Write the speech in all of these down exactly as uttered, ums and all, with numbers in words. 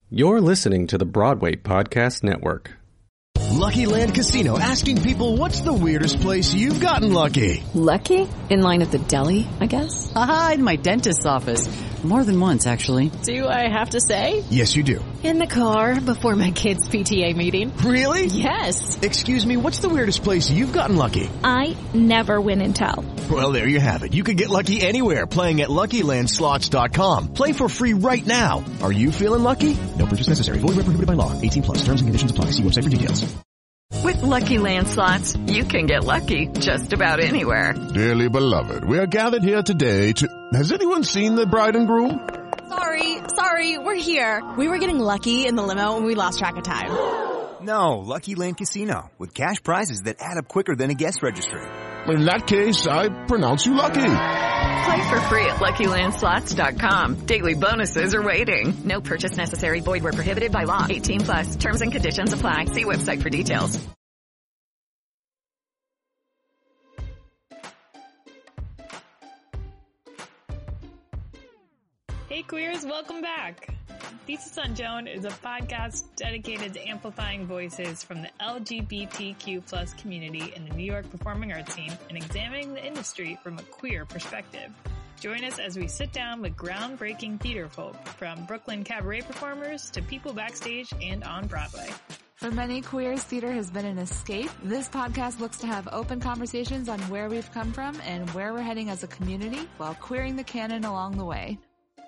You're listening to the Broadway Podcast Network. Lucky Land Casino, asking people, what's the weirdest place you've gotten lucky? Lucky? In line at the deli, I guess? Aha, in my dentist's office. More than once, actually. Do I have to say? Yes, you do. In the car before my kids' P T A meeting. Really? Yes. Excuse me, what's the weirdest place you've gotten lucky? I never win and tell. Well, there you have it. You can get lucky anywhere, playing at Lucky Land Slots dot com. Play for free right now. Are you feeling lucky? No purchase necessary. Void where prohibited by law. eighteen plus. Terms and conditions apply. See website for details. With Lucky Land Slots, you can get lucky just about anywhere. Dearly beloved, we are gathered here today to... Has anyone seen the bride and groom? Sorry, sorry, we're here. We were getting lucky in the limo and we lost track of time. No, Lucky Land Casino, with cash prizes that add up quicker than a guest registry. In that case, I pronounce you lucky. Play for free at Lucky Land Slots dot com. Daily bonuses are waiting. No purchase necessary. Void where prohibited by law. eighteen plus. Terms and conditions apply. See website for details. Hey queers, welcome back. Thesis on Joan is a podcast dedicated to amplifying voices from the L G B T Q plus community in the New York performing arts scene and examining the industry from a queer perspective. Join us as we sit down with groundbreaking theater folk, from Brooklyn cabaret performers to people backstage and on Broadway. For many queers, theater has been an escape. This podcast looks to have open conversations on where we've come from and where we're heading as a community while queering the canon along the way.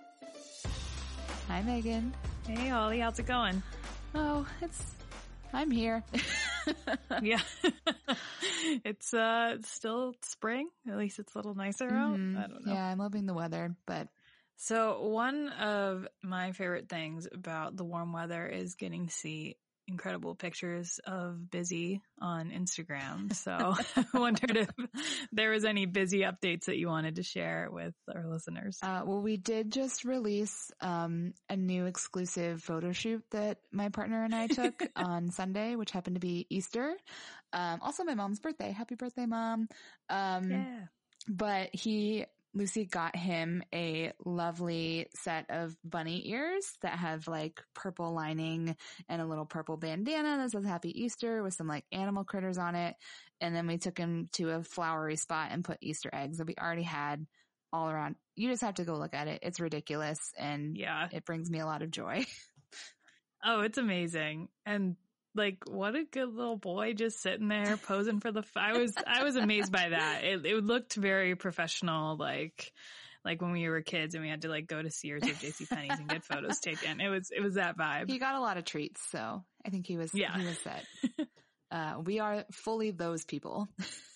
Hi, Megan. Hey, Holly. How's it going? Oh, it's... I'm here. Yeah. It's uh it's still spring. At least it's a little nicer mm-hmm. out. I don't know. Yeah, I'm loving the weather, but... So one of my favorite things about the warm weather is getting to see incredible pictures of Busy on Instagram. So I wondered if there was any Busy updates that you wanted to share with our listeners. Uh, well, we did just release um, a new exclusive photo shoot that my partner and I took on Sunday, which happened to be Easter. Um, also my mom's birthday. Happy birthday, Mom. Um, yeah. But he... Lucy got him a lovely set of bunny ears that have like purple lining and a little purple bandana that says Happy Easter with some like animal critters on it. And then we took him to a flowery spot and put Easter eggs that we already had all around. You just have to go look at it. It's ridiculous. And yeah, it brings me a lot of joy. Oh, it's amazing. And like, what a good little boy just sitting there posing for the, f- I was, I was amazed by that. It, it looked very professional, like, like when we were kids and we had to like go to Sears or JCPenney's and get photos taken. It was, it was that vibe. He got a lot of treats. So I think he was, yeah. he was set. uh, we are fully those people.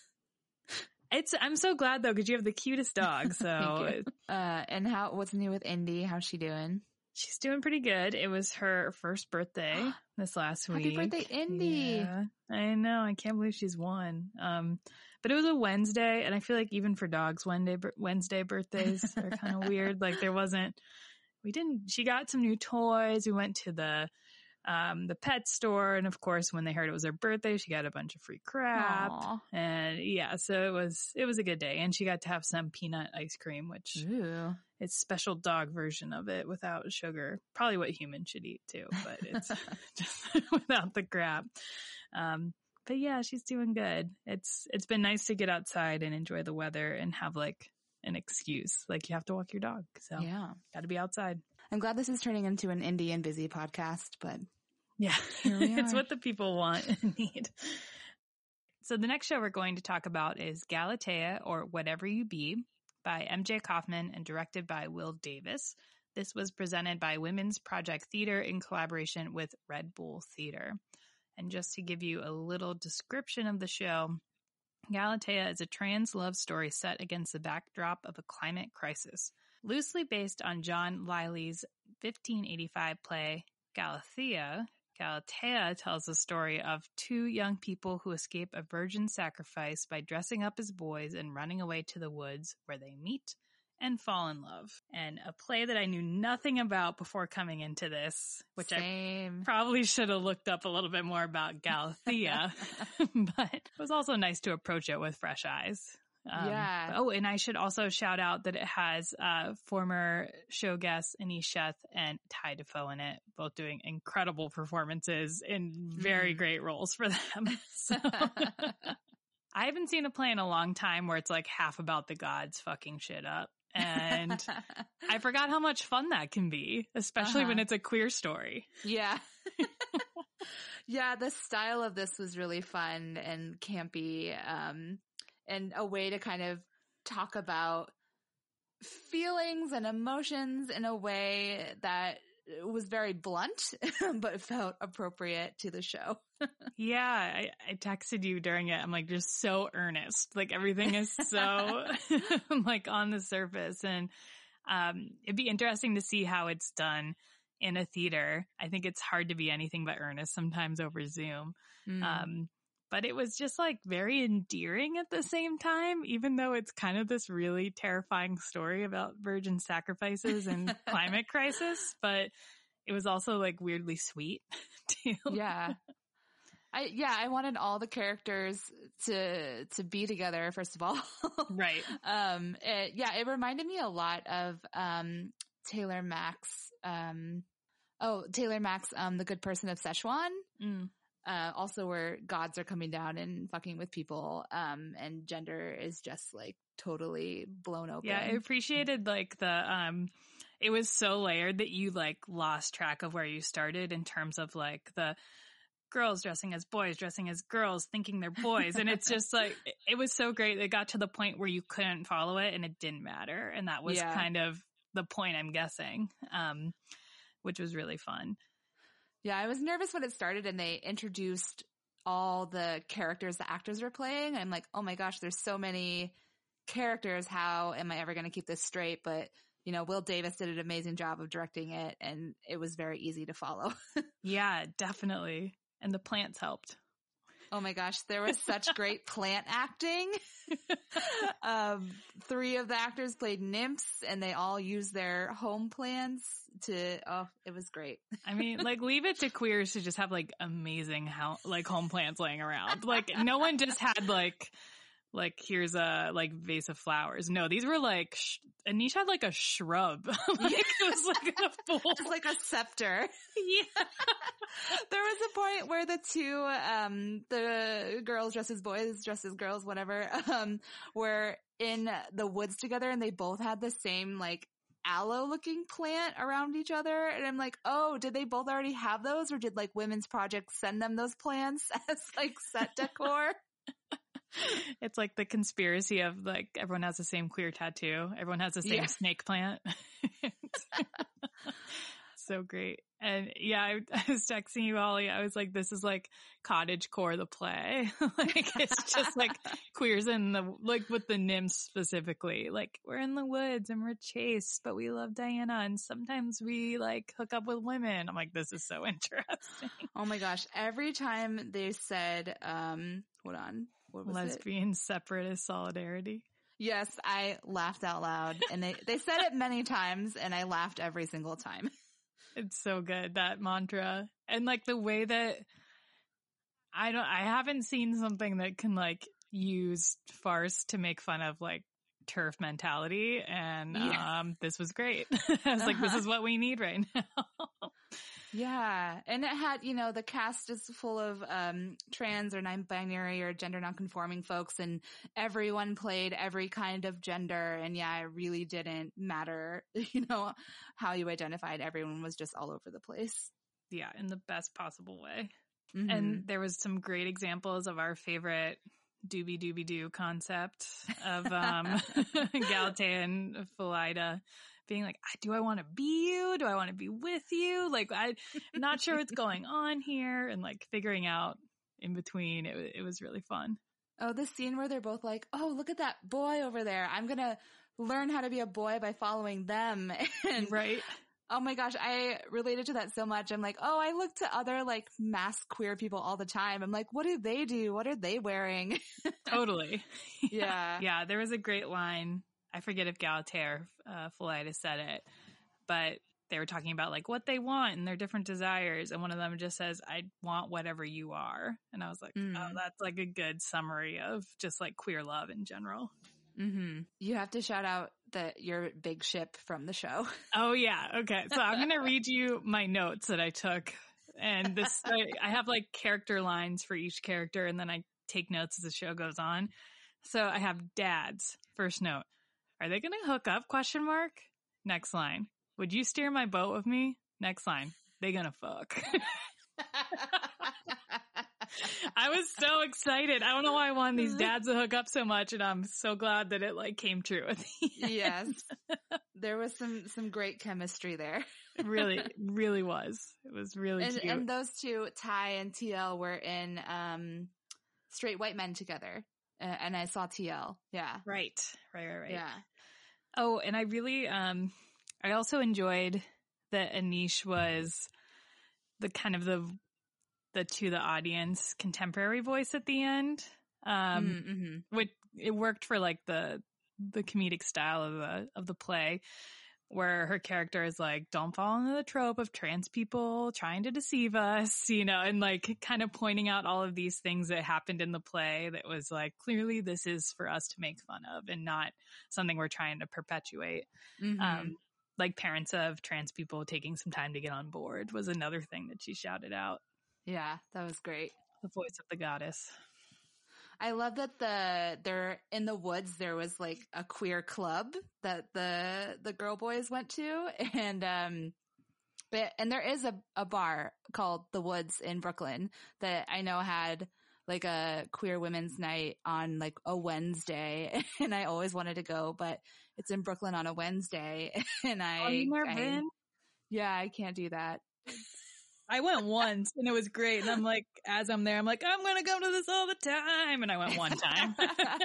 It's, I'm so glad though, cause you have the cutest dog. So, uh, and how, what's new with Indy? How's she doing? She's doing pretty good. It was her first birthday this last week. Happy birthday, Indy. Yeah, I know. I can't believe she's one. Um, but it was a Wednesday, and I feel like even for dogs, Wednesday, Wednesday birthdays are kind of weird. Like there wasn't, we didn't, she got some new toys. We went to the, um, the pet store. And of course, when they heard it was her birthday, she got a bunch of free crap. Aww. And yeah, so it was, it was a good day. And she got to have some peanut ice cream, which Ooh. It's special dog version of it without sugar. Probably what humans should eat too, but it's just without the crap. Um, but yeah, she's doing good. It's, it's been nice to get outside and enjoy the weather and have like an excuse. Like you have to walk your dog. So yeah, got to be outside. I'm glad this is turning into an Indie and Busy podcast, but yeah, here we are. It's what the people want and need. So the next show we're going to talk about is Galatea, or Whatever You Be, by M J Kaufman and directed by Will Davis. This was presented by Women's Project Theater in collaboration with Red Bull Theater. And just to give you a little description of the show, Galatea is a trans love story set against the backdrop of a climate crisis. Loosely based on John Lyly's fifteen eighty-five play Galatea, Galatea tells the story of two young people who escape a virgin sacrifice by dressing up as boys and running away to the woods, where they meet and fall in love. And a play that I knew nothing about before coming into this, which Same. I probably should have looked up a little bit more about Galatea, but it was also nice to approach it with fresh eyes. Um, yeah. Oh, and I should also shout out that it has uh, former show guests Anish Sheth and Ty Defoe in it, both doing incredible performances in very mm. great roles for them. So I haven't seen a play in a long time where it's like half about the gods fucking shit up. And I forgot how much fun that can be, especially uh-huh. when it's a queer story. Yeah. Yeah, the style of this was really fun and campy, um, and a way to kind of talk about feelings and emotions in a way that was very blunt, but felt appropriate to the show. Yeah, I, I texted you during it. I'm like, just so earnest. Like everything is so like on the surface. And um, it'd be interesting to see how it's done in a theater. I think it's hard to be anything but earnest sometimes over Zoom. Mm. Um, but it was just like very endearing at the same time, even though it's kind of this really terrifying story about virgin sacrifices and climate crisis. But it was also like weirdly sweet too. Yeah. I, yeah, I wanted all the characters to, to be together, first of all. Right. Um, it, yeah, it reminded me a lot of, um, Taylor Mack's, um, oh, Taylor Mack's, um, The Good Person of Szechuan. Mm. Uh, also where gods are coming down and fucking with people, um, and gender is just like totally blown open. Yeah, I appreciated like the, um, it was so layered that you like lost track of where you started in terms of like the girls dressing as boys, dressing as girls, thinking they're boys. And it's just like, it was so great. It got to the point where you couldn't follow it and it didn't matter. And that was yeah. kind of the point, I'm guessing, um, which was really fun. Yeah, I was nervous when it started and they introduced all the characters the actors were playing. I'm like, oh my gosh, there's so many characters. How am I ever going to keep this straight? But, you know, Will Davis did an amazing job of directing it and it was very easy to follow. Yeah, definitely. And the plants helped. Oh my gosh, there was such great plant acting. um, three of the actors played nymphs and they all used their home plants to, oh, it was great. I mean, like leave it to queers to just have like amazing how, like home plants laying around. Like no one just had like, like here's a like vase of flowers. No, these were like, sh- Anish had like a shrub. Like it was like a full. It's like a scepter. Yeah. There was a point where the two, um, the girls dressed as boys, dressed as girls, whatever, um, were in the woods together and they both had the same like aloe looking plant around each other. And I'm like, oh, did they both already have those or did like Women's Project send them those plants as like set decor? It's like the conspiracy of like everyone has the same queer tattoo. Everyone has the same yeah. snake plant. So great. And yeah, I, I was texting you, Ollie. I was like, this is like Cottagecore, the play. Like it's just like queers in the, like with the nymphs specifically. Like we're in the woods and we're chaste, but we love Diana. And sometimes we like hook up with women. I'm like, this is so interesting. Oh my gosh. Every time they said, um, hold on. What was lesbian it? Separatist solidarity. Yes, I laughed out loud and they, they said it many times and I laughed every single time. It's so good, that mantra. And like the way that I don't, I haven't seen something that can like use farce to make fun of like TERF mentality. And, yeah. um, this was great. I was like, this is what we need right now. Yeah. And it had, you know, the cast is full of, um, trans or non-binary or gender non-conforming folks and everyone played every kind of gender. And yeah, it really didn't matter, you know, how you identified. Everyone was just all over the place. Yeah. In the best possible way. Mm-hmm. And there was some great examples of our favorite doobie doobie doo concept of, um, Galatea and Philida being like, do I want to be you? Do I want to be with you? Like, I'm not sure what's going on here. And like figuring out in between, it, it was really fun. Oh, the scene where they're both like, oh, look at that boy over there. I'm going to learn how to be a boy by following them. And right. Oh my gosh, I related to that so much. I'm like, oh, I look to other like masked queer people all the time. I'm like, what do they do? What are they wearing? Totally. Yeah. Yeah. There was a great line. I forget if Galatea or uh, Philida said it, but they were talking about like what they want and their different desires. And one of them just says, I want whatever you are. And I was like, mm. oh, that's like a good summary of just like queer love in general. Mm-hmm. You have to shout out the your big ship from the show. Oh yeah. Okay. So I'm going to read you my notes that I took. And this, I, I have like character lines for each character, and then I take notes as the show goes on. So I have dads. First note. Are they going to hook up? Question mark. Next line. Would you steer my boat with me? Next line. They going to fuck. I was so excited. I don't know why I wanted these dads to hook up so much, and I'm so glad that it like came true at the end. Yes. There was some, some great chemistry there. Really, really was. It was really and, cute. And those two, Ty and T L, were in um, Straight White Men together. Uh, and I saw T L. Yeah. Right. Right, right, right. Yeah. Oh, and I really, um, I also enjoyed that Anish was the kind of the, the to the audience contemporary voice at the end. Um, mm-hmm. which it worked for like the, the comedic style of the, of the play, where her character is like, don't fall into the trope of trans people trying to deceive us, you know, and like kind of pointing out all of these things that happened in the play that was like, clearly this is for us to make fun of and not something we're trying to perpetuate. Mm-hmm. Um, like parents of trans people taking some time to get on board was another thing that she shouted out. Yeah, that was great. The voice of the goddess. I love that the they're in the woods. There was like a queer club that the the girl boys went to, and um, but and there is a a bar called The Woods in Brooklyn that I know had like a queer women's night on like a Wednesday, and I always wanted to go, but it's in Brooklyn on a Wednesday, and I, oh, you never I been? Yeah, I can't do that. I went once and it was great. And I'm like, as I'm there, I'm like, I'm going to go to this all the time. And I went one time.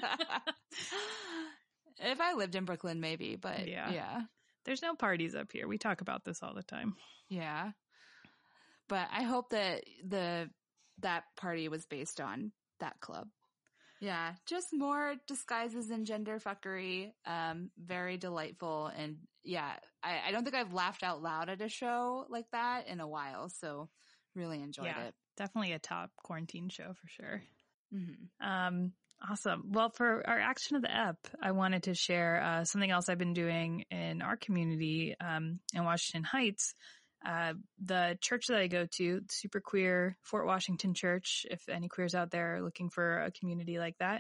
If I lived in Brooklyn, maybe, but yeah. yeah. There's no parties up here. We talk about this all the time. Yeah. But I hope that the, that party was based on that club. Yeah. Just more disguises and gender fuckery. Um, very delightful. And yeah, I, I don't think I've laughed out loud at a show like that in a while. So really enjoyed yeah, it. Definitely a top quarantine show for sure. Mm-hmm. Um, awesome. Well, for our action of the ep, I wanted to share uh, something else I've been doing in our community um, in Washington Heights. Uh, the church that I go to, Super Queer Fort Washington Church, if any queers out there are looking for a community like that,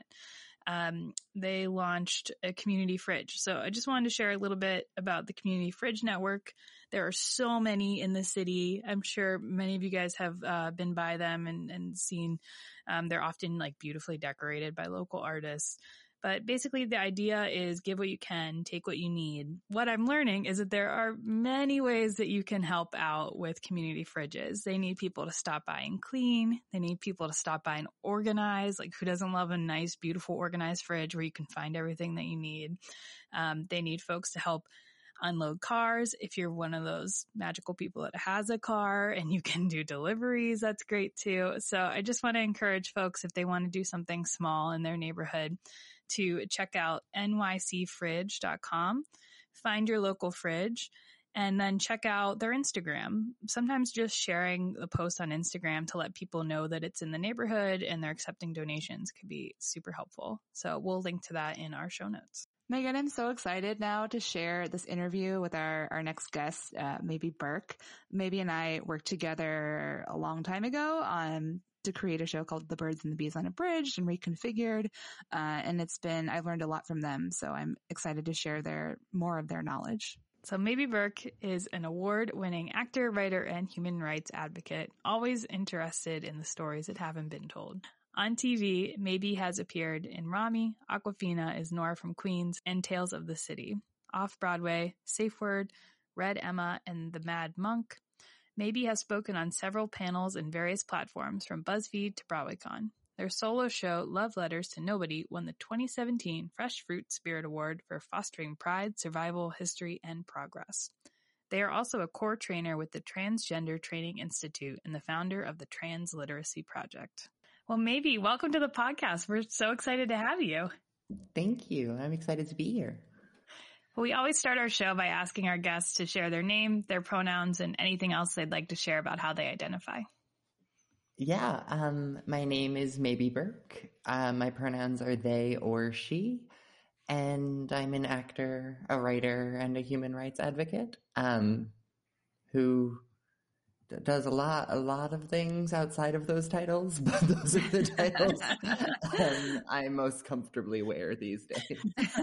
um, they launched a community fridge. So I just wanted to share a little bit about the community fridge network. There are so many in the city. I'm sure many of you guys have uh, been by them and, and seen, um, they're often like beautifully decorated by local artists. But basically the idea is give what you can, take what you need. What I'm learning is that there are many ways that you can help out with community fridges. They need people to stop by and clean. They need people to stop by and organize. Like who doesn't love a nice, beautiful, organized fridge where you can find everything that you need? Um, they need folks to help unload cars. If you're one of those magical people that has a car and you can do deliveries, that's great too. So I just want to encourage folks, if they want to do something small in their neighborhood, to check out N Y C fridge dot com, find your local fridge, and then check out their Instagram. Sometimes just sharing the post on Instagram to let people know that it's in the neighborhood and they're accepting donations could be super helpful. So we'll link to that in our show notes. Megan, I'm so excited now to share this interview with our, our next guest, uh, Maybe Burke. Maybe and I worked together a long time ago on to create a show called The Birds and the Bees Unabridged and Reconfigured. Uh, and it's been, I've learned a lot from them. So I'm excited to share their, more of their knowledge. So Maybe Burke is an award-winning actor, writer, and human rights advocate, always interested in the stories that haven't been told. On T V, Maybe has appeared in Rami, Aquafina is Nora from Queens, and Tales of the City. Off-Broadway, Safe Word, Red Emma, and The Mad Monk. Maybe has spoken on several panels and various platforms from BuzzFeed to BroadwayCon. Their solo show, Love Letters to Nobody, won the twenty seventeen Fresh Fruit Spirit Award for fostering pride, survival, history, and progress. They are also a core trainer with the Transgender Training Institute and the founder of the Trans Literacy Project. Well, Maybe, welcome to the podcast. We're so excited to have you. Thank you. I'm excited to be here. Well, we always start our show by asking our guests to share their name, their pronouns, and anything else they'd like to share about how they identify. Yeah, um, my name is Maybe Burke. Uh, my pronouns are they or she. and I'm an actor, a writer, and a human rights advocate um, who d- does a lot, a lot of things outside of those titles, but those are the titles um, I most comfortably wear these days.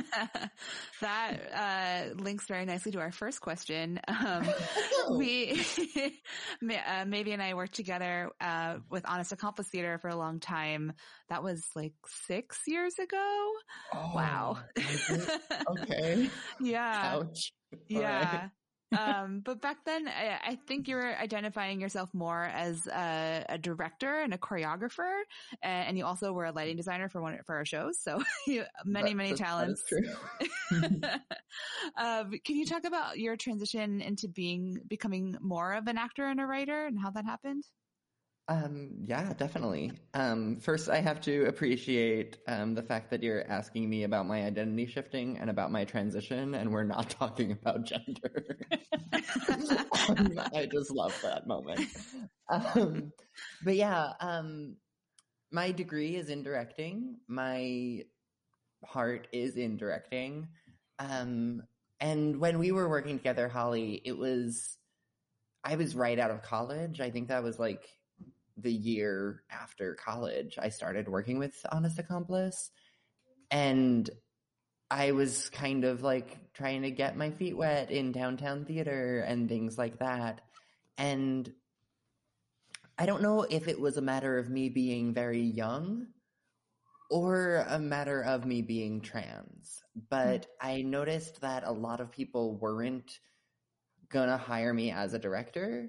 That uh, links very nicely to our first question. Um, we, uh, Maybe and I worked together uh, with Honest Accomplice Theater for a long time. That was like six years ago. Oh, wow. Okay. Yeah. Ouch. Yeah. Right. um, but back then, I, I think you were identifying yourself more as a, a director and a choreographer, and, and you also were a lighting designer for one for our shows. So you, many, That- many that- talents. That is true. um, can you talk about your transition into being becoming more of an actor and a writer, and how that happened? Um, yeah, definitely. Um, first, I have to appreciate um, the fact that you're asking me about my identity shifting and about my transition, and we're not talking about gender. um, I just love that moment. Um, but yeah, um, my degree is in directing. My heart is in directing. Um, and when we were working together, Holly, it was, I was right out of college. I think that was like the year after college, I started working with Honest Accomplice, and I was kind of like trying to get my feet wet in downtown theater and things like that. And I don't know if it was a matter of me being very young or a matter of me being trans, but I noticed that a lot of people weren't gonna hire me as a director,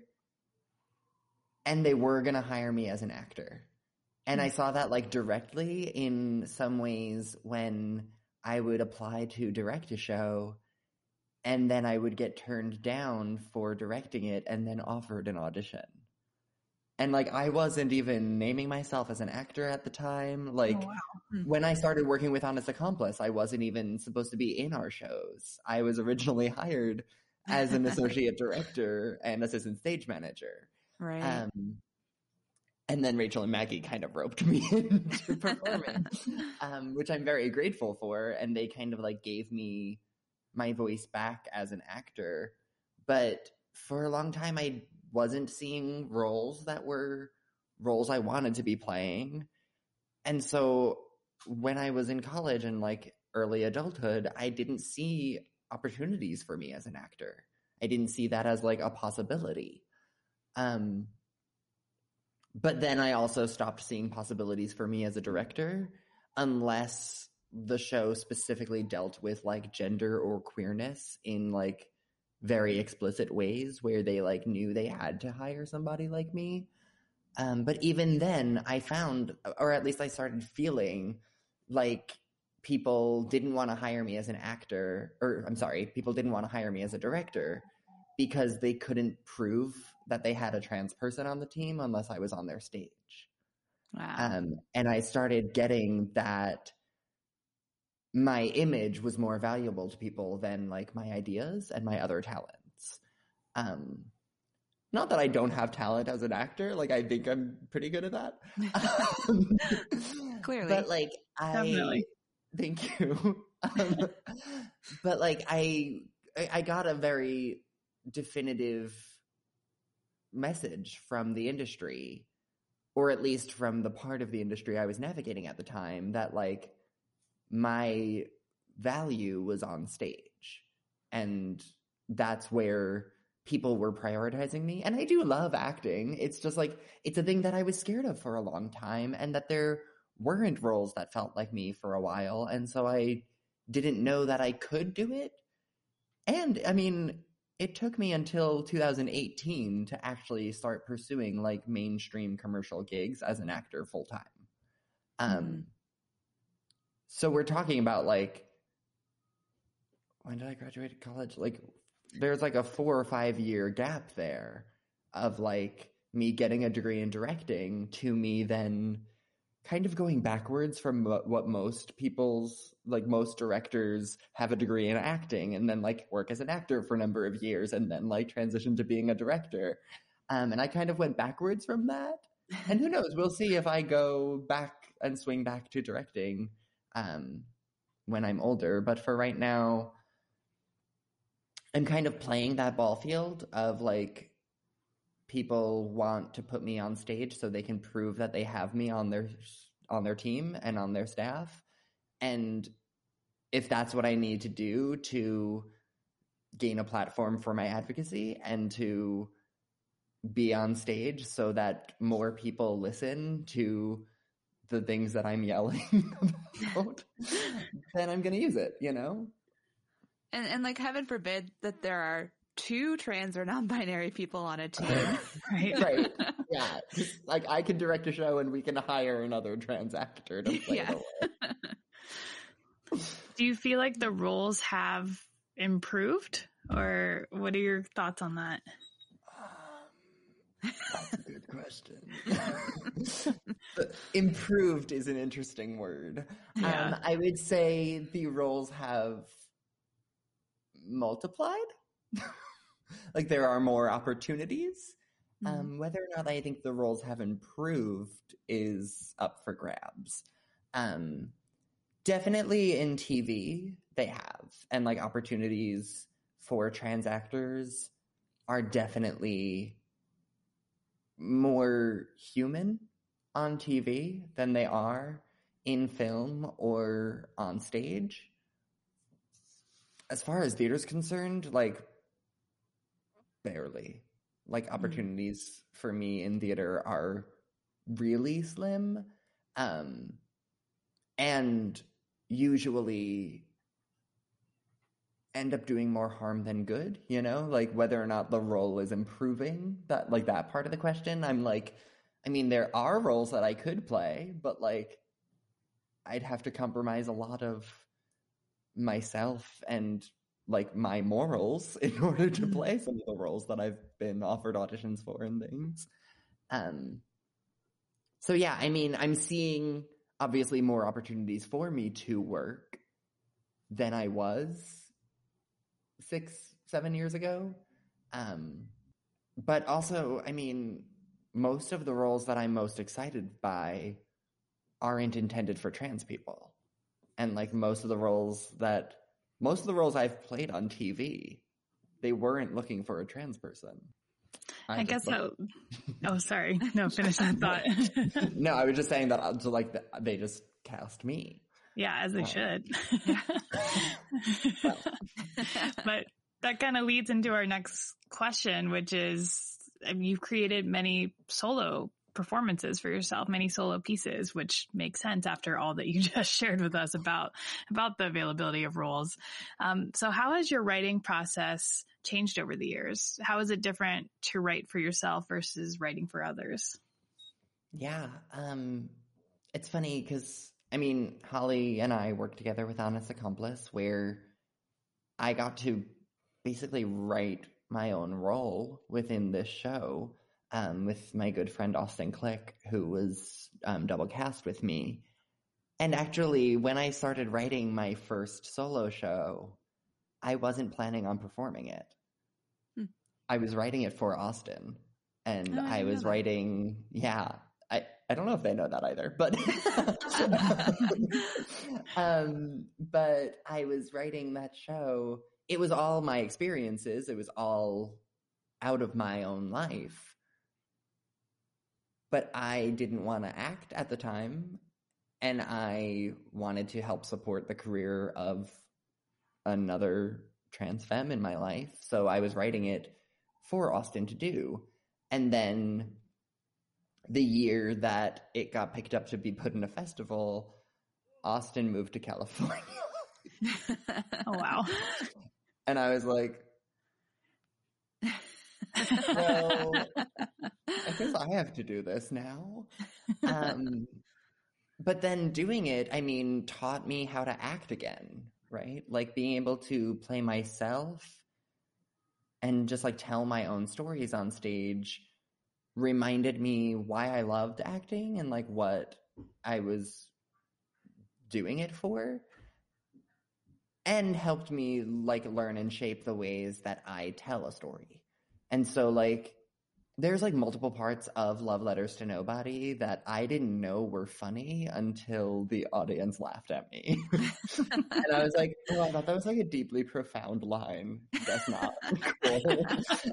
and they were going to hire me as an actor. And I saw that like directly in some ways when I would apply to direct a show, and then I would get turned down for directing it and then offered an audition. And like, I wasn't even naming myself as an actor at the time. Like, Oh, wow. when I started working with Honest Accomplice, I wasn't even supposed to be in our shows. I was originally hired as an associate director and assistant stage manager. Right. Um, and then Rachel and Maggie kind of roped me into performing, um, which I'm very grateful for. And they kind of like gave me my voice back as an actor. But for a long time, I wasn't seeing roles that were roles I wanted to be playing. And so when I was in college and like early adulthood, I didn't see opportunities for me as an actor. I didn't see that as like a possibility. Um, but then I also stopped seeing possibilities for me as a director unless the show specifically dealt with like gender or queerness in like very explicit ways where they like knew they had to hire somebody like me. Um, but even then I found, or at least I started feeling like people didn't want to hire me as an actor, or I'm sorry, people didn't want to hire me as a director because they couldn't prove that they had a trans person on the team unless I was on their stage. Wow. Um, and I started getting that my image was more valuable to people than like my ideas and my other talents. Um, not that I don't have talent as an actor. Like, I think I'm pretty good at that. Clearly. But like, I, Definitely. thank you. um, but like, I, I got a very definitive message from the industry, or at least from the part of the industry I was navigating at the time, that like my value was on stage, and that's where people were prioritizing me. And I do love acting. It's just like, it's a thing that I was scared of for a long time, and that there weren't roles that felt like me for a while. And so I didn't know that I could do it. And I mean, it took me until two thousand eighteen to actually start pursuing like mainstream commercial gigs as an actor full time. Um, mm-hmm. So we're talking about like, when did I graduate college? Like, there's like a four or five year gap there of like me getting a degree in directing to me then kind of going backwards from what most people's, like most directors have a degree in acting and then like work as an actor for a number of years and then like transition to being a director. Um, and I kind of went backwards from that. And who knows, we'll see if I go back and swing back to directing um, when I'm older. But for right now, I'm kind of playing that ball field of like, people want to put me on stage so they can prove that they have me on their on their team and on their staff. And if that's what I need to do to gain a platform for my advocacy and to be on stage so that more people listen to the things that I'm yelling about, then I'm going to use it, you know? And, and like, heaven forbid that there are two trans or non-binary people on a team. Right. Right. Yeah. Like, I could direct a show and we can hire another trans actor to play Yeah. the role. Do you feel like the roles have improved, or what are your thoughts on that? Um, that's a good question. Improved is an interesting word. Yeah. Um, I would say the roles have multiplied. Like, there are more opportunities. Mm-hmm. Um, whether or not I think the roles have improved is up for grabs. Um, definitely in T V, they have. And like, opportunities for trans actors are definitely more human on T V than they are in film or on stage. As far as theater's concerned, like, barely. Like, opportunities mm. for me in theater are really slim. Um, and usually end up doing more harm than good, you know? Like, whether or not the role is improving, that, like, that part of the question, I'm like, I mean, there are roles that I could play, but, like, I'd have to compromise a lot of myself and like my morals in order to play some of the roles that I've been offered auditions for and things. Um, so yeah, I mean, I'm seeing obviously more opportunities for me to work than I was six, seven years ago. Um, but also, I mean, most of the roles that I'm most excited by aren't intended for trans people. And like, most of the roles that Most of the roles I've played on T V, they weren't looking for a trans person. I, I guess so. Oh, sorry. No, finish that thought. No, I was just saying that so like they just cast me. Yeah, as they uh, should. But that kind of leads into our next question, which is, I mean, you've created many solo performances for yourself, many solo pieces, which makes sense after all that you just shared with us about about the availability of roles. Um, so how has your writing process changed over the years? How is it different to write for yourself versus writing for others? Yeah, um, it's funny because, I mean, Holly and I worked together with Honest Accomplice, where I got to basically write my own role within this show. Um, with my good friend Austin Click, who was um, double cast with me. And actually, when I started writing my first solo show, I wasn't planning on performing it. Hmm. I was writing it for Austin. And oh, I, I was writing, yeah, I, I don't know if they know that either, but, um, but I was writing that show. It was all my experiences. It was all out of my own life. But I didn't want to act at the time, and I wanted to help support the career of another trans femme in my life. So I was writing it for Austin to do. And then the year that it got picked up to be put in a festival, Austin moved to California. Oh, wow. And I was like, well, I guess I have to do this now. Um, but then doing it, I mean, taught me how to act again, right? Like, being able to play myself and just like tell my own stories on stage reminded me why I loved acting and like what I was doing it for, and helped me like learn and shape the ways that I tell a story. And so like, there's like multiple parts of Love Letters to Nobody that I didn't know were funny until the audience laughed at me. And I was like, oh, I thought that was like a deeply profound line. That's not cool.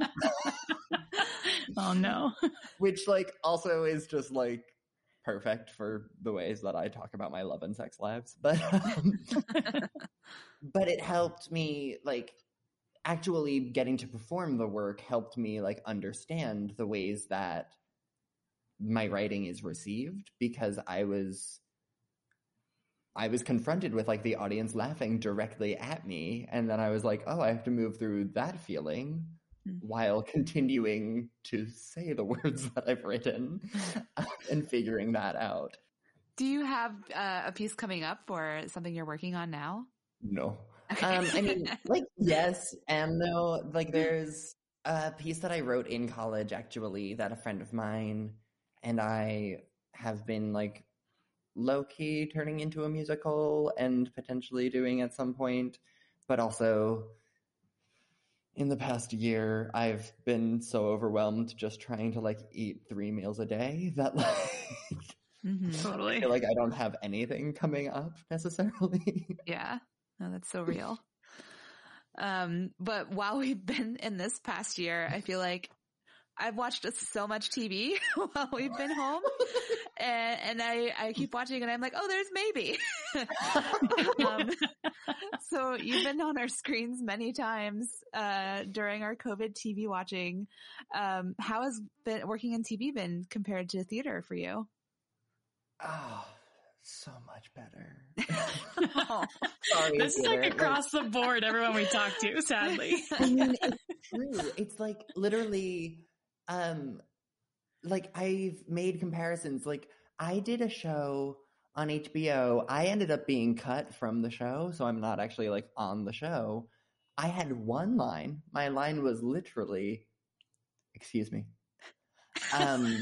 Oh no. Which like also is just like perfect for the ways that I talk about my love and sex lives. But um, but it helped me like actually getting to perform the work helped me like understand the ways that my writing is received, because I was I was confronted with like the audience laughing directly at me, and then I was like, oh, I have to move through that feeling mm-hmm. while continuing to say the words that I've written and figuring that out. Do you have uh, a piece coming up for something you're working on now? No. um, I mean, like, yes and no. Like, there's a piece that I wrote in college, actually, that a friend of mine and I have been, like, low-key turning into a musical and potentially doing at some point. But also, in the past year, I've been so overwhelmed just trying to, like, eat three meals a day that, like, mm-hmm. totally. I feel like I don't have anything coming up, necessarily. Yeah. No, that's so real. Um, but while we've been in this past year, I feel like I've watched so much T V while we've been home, and, and I, I keep watching and I'm like, oh, there's Maybe. um, so you've been on our screens many times, uh, during our COVID T V watching. Um, how has been working in T V been compared to theater for you? Oh, so much better. Oh, sorry, this is like across like, the board, everyone we talk to, sadly. I mean, it's true. It's like literally, um, like I've made comparisons. Like I did a show on H B O. I ended up being cut from the show, so I'm not actually like on the show. I had one line. My line was literally, excuse me. Um,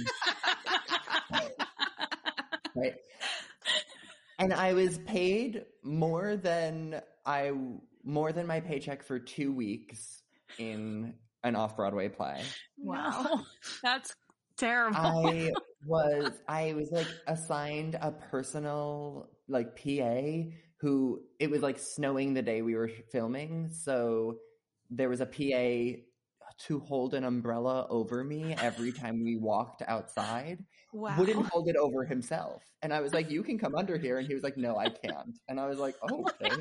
right. And I was paid more than I more than my paycheck for two weeks in an off-Broadway play. Wow, that's terrible. I was I was like assigned a personal like P A who it was like snowing the day we were filming, so there was a P A to hold an umbrella over me every time we walked outside. Wow. Wouldn't hold it over himself. And I was like, you can come under here. And he was like, no, I can't. And I was like, oh, okay.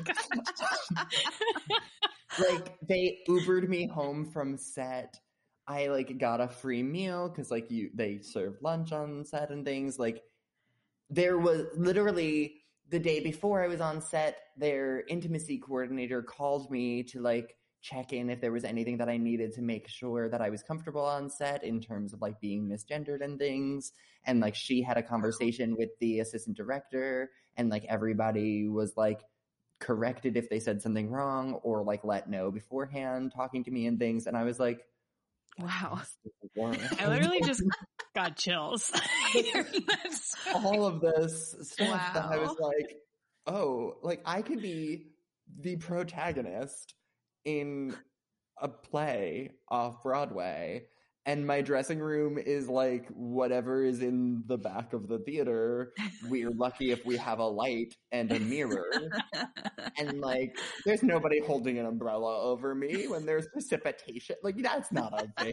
Like they Ubered me home from set. I like got a free meal because like you, they served lunch on set and things. Like there was literally the day before I was on set, their intimacy coordinator called me to like check in if there was anything that I needed to make sure that I was comfortable on set in terms of like being misgendered and things. And like she had a conversation with the assistant director and like everybody was like corrected if they said something wrong or like let know beforehand talking to me and things. And I was like, wow. I literally just got chills. All of this stuff wow. that I was like, oh, like I could be the protagonist in a play off Broadway and my dressing room is like whatever is in the back of the theater. We're lucky if we have a light and a mirror. And like there's nobody holding an umbrella over me when there's precipitation. Like that's not a thing.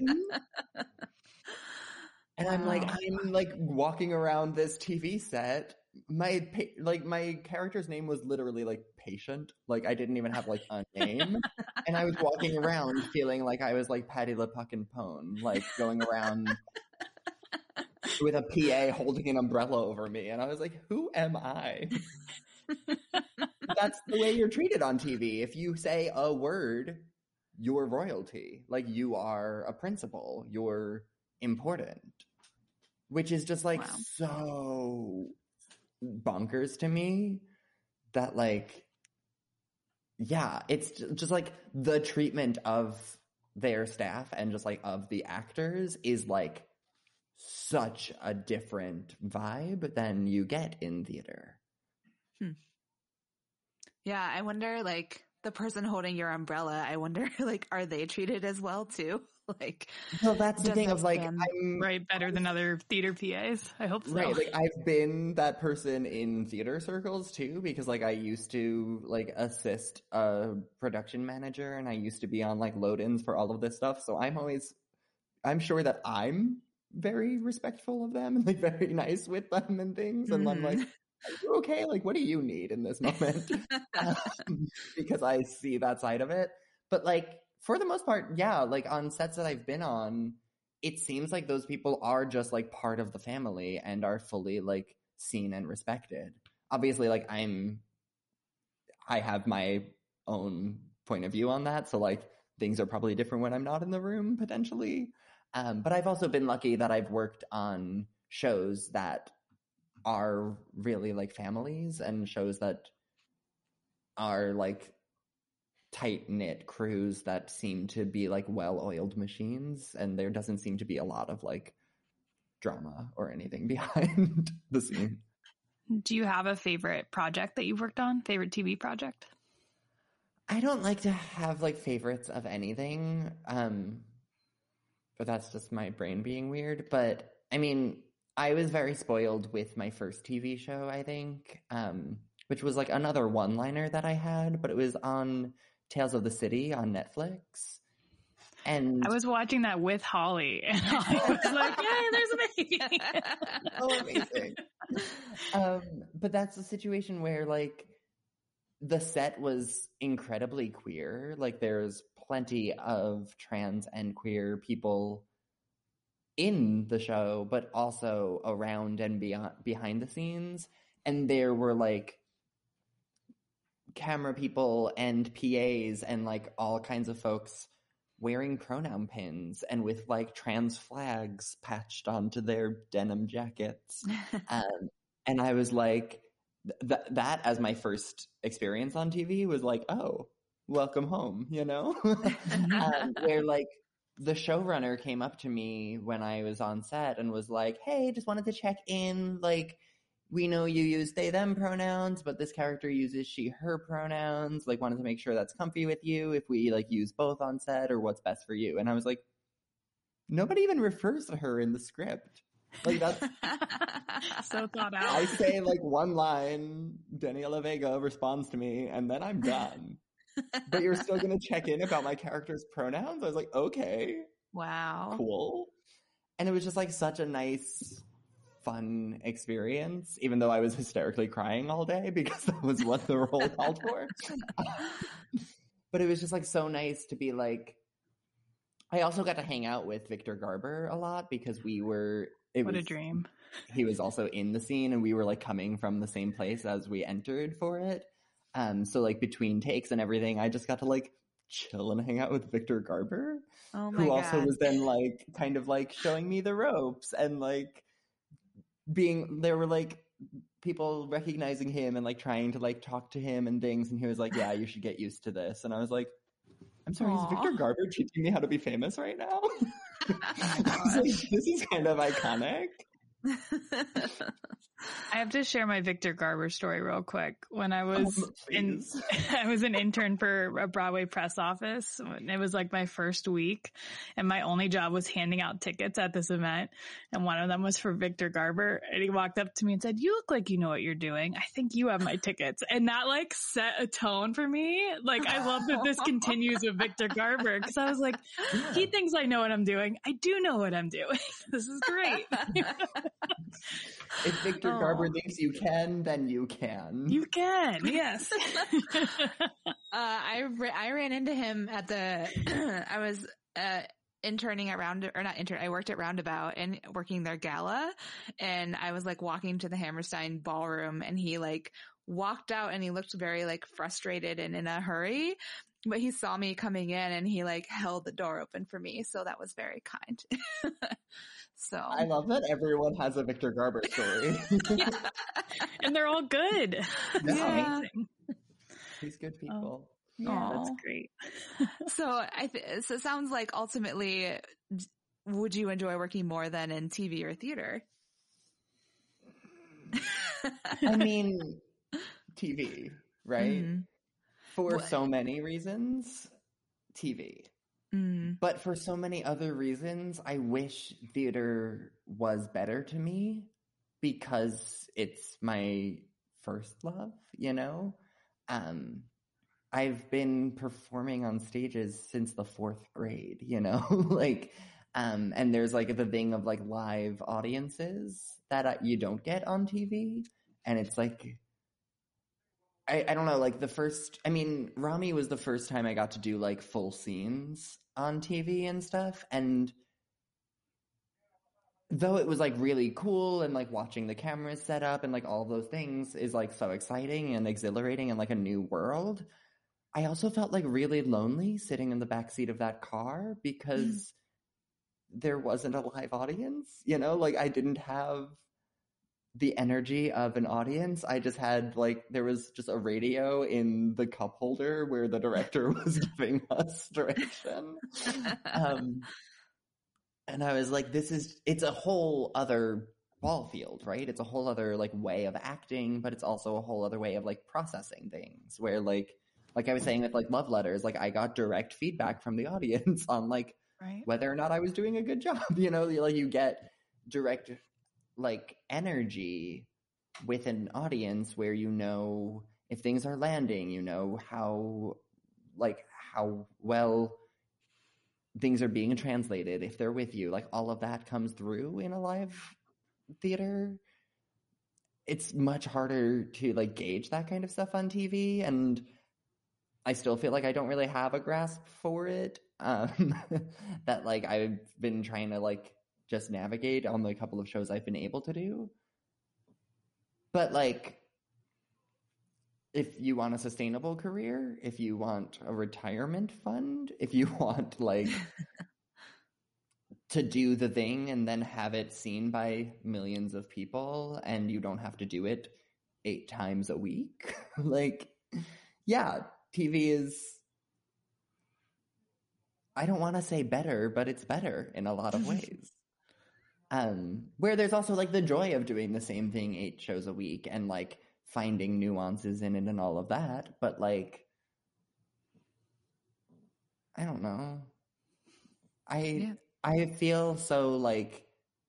And I'm like, I'm like walking around this T V set. My like my character's name was literally like Patient. Like I didn't even have like a name, and I was walking around feeling like I was like Patti LuPuck-and-Pone, like going around with a P A holding an umbrella over me, and I was like, "Who am I?" That's the way you're treated on T V. If you say a word, you're royalty. Like you are a principal. You're important, which is just like wow. so bonkers to me that like yeah it's just like the treatment of their staff and just like of the actors is like such a different vibe than you get in theater. hmm. Yeah, I wonder like the person holding your umbrella, I wonder, like, are they treated as well too? Like, well, that's the does thing that of like, span- I'm Right, better than other theater P As. I hope so. right. Like I've been that person in theater circles too, because like I used to like assist a production manager, and I used to be on like load-ins for all of this stuff. So I'm always, I'm sure that I'm very respectful of them and like very nice with them and things. And Mm-hmm. I'm like, are you okay? Like, what do you need in this moment? um, because I see that side of it. But like, for the most part, yeah, like on sets that I've been on, it seems like those people are just like part of the family and are fully like seen and respected. Obviously, like I'm, I have my own point of view on that. So like things are probably different when I'm not in the room potentially. Um, but I've also been lucky that I've worked on shows that are really like families and shows that are like tight-knit crews that seem to be like well-oiled machines, and there doesn't seem to be a lot of like drama or anything behind the scene. Do you have a favorite project that you've worked on? Favorite T V project? I don't like to have like favorites of anything, um, but that's just my brain being weird. But I mean, I was very spoiled with my first T V show, I think, um, which was like another one-liner that I had, but it was on Tales of the City on Netflix. And I was watching that with Holly, and I was like, "Yay, there's a baby!" Oh, amazing! um, but that's a situation where, like, the set was incredibly queer. Like, there's plenty of trans and queer people in the show, but also around and beyond, behind the scenes. And there were like camera people and P As and like all kinds of folks wearing pronoun pins and with like trans flags patched onto their denim jackets. um, and I was like, th- that as my first experience on T V was like, oh, welcome home, you know? um, where like the showrunner came up to me when I was on set and was like, hey, just wanted to check in, like, we know you use they, them pronouns, but this character uses she, her pronouns. Like, wanted to make sure that's comfy with you if we, like, use both on set or what's best for you. And I was like, nobody even refers to her in the script. Like, that's... so thought out. I say, like, one line, Daniela Vega responds to me, and then I'm done. But you're still going to check in about my character's pronouns? I was like, okay. Wow. Cool. And it was just, like, such a nice... fun experience, even though I was hysterically crying all day because that was what the role called for. But it was just like so nice to be like, I also got to hang out with Victor Garber a lot because we were, it what was, a dream. He was also in the scene and we were like coming from the same place as we entered for it. Um, so like between takes and everything, I just got to like chill and hang out with Victor Garber, oh my who God. also was then like kind of like showing me the ropes and like being, there were like people recognizing him and like trying to like talk to him and things, and he was like, yeah, you should get used to this. And I was like, I'm sorry, Aww. Is Victor Garber teaching me how to be famous right now? I was like, this is kind of iconic. I have to share my Victor Garber story real quick. When I was oh, in, I was an intern for a Broadway press office. It was like my first week, and my only job was handing out tickets at this event. And one of them was for Victor Garber. And he walked up to me and said, "You look like you know what you're doing. I think you have my tickets." And that like set a tone for me. Like, I love that this continues with Victor Garber, because I was like, yeah. He thinks I know what I'm doing. I do know what I'm doing. This is great. If Victor oh. Garber thinks you can, then you can. You can, yes. uh, I ra- I ran into him at the. I was uh, interning at Round or not intern. I worked at Roundabout and working their gala, and I was like walking to the Hammerstein ballroom, and he like walked out, and he looked very like frustrated and in a hurry. But he saw me coming in, and he like held the door open for me, so that was very kind. So I love that everyone has a Victor Garber story. Yeah. And they're all good. That's yeah. amazing. He's good people. Oh, yeah, Aww. That's great. So I th- so it sounds like ultimately, would you enjoy working more than in T V or theater? I mean, T V, right? Mm-hmm. For What? so many reasons, T V. Mm. But for so many other reasons, I wish theater was better to me because it's my first love, you know? Um, I've been performing on stages since the fourth grade, you know? like, um, and there's like the thing of like live audiences that uh, you don't get on T V. And it's like, I, I don't know, like the first, I mean, Rami was the first time I got to do like full scenes on T V and stuff. And though it was like really cool and like watching the cameras set up and like all those things is like so exciting and exhilarating and like a new world, I also felt like really lonely sitting in the backseat of that car because mm. there wasn't a live audience, you know, like I didn't have the energy of an audience. I just had like, there was just a radio in the cup holder where the director was giving us direction. Um, and I was like, this is, it's a whole other ball field, right? It's a whole other like way of acting, but it's also a whole other way of like processing things where like, like I was saying with like love letters, like I got direct feedback from the audience on like right. whether or not I was doing a good job, you know, like you get direct like energy with an audience where you know if things are landing, you know how like how well things are being translated, if they're with you, like all of that comes through in a live theater. It's much harder to like gauge that kind of stuff on T V, and I still feel like I don't really have a grasp for it. Um, that like I've been trying to like just navigate on the couple of shows I've been able to do. But like, if you want a sustainable career, if you want a retirement fund, if you want like to do the thing and then have it seen by millions of people and you don't have to do it eight times a week, like, yeah, T V is, I don't want to say better, but it's better in a lot of ways. Um, where there's also like the joy of doing the same thing eight shows a week and like finding nuances in it and all of that. But like, I don't know. I, yeah. I feel so like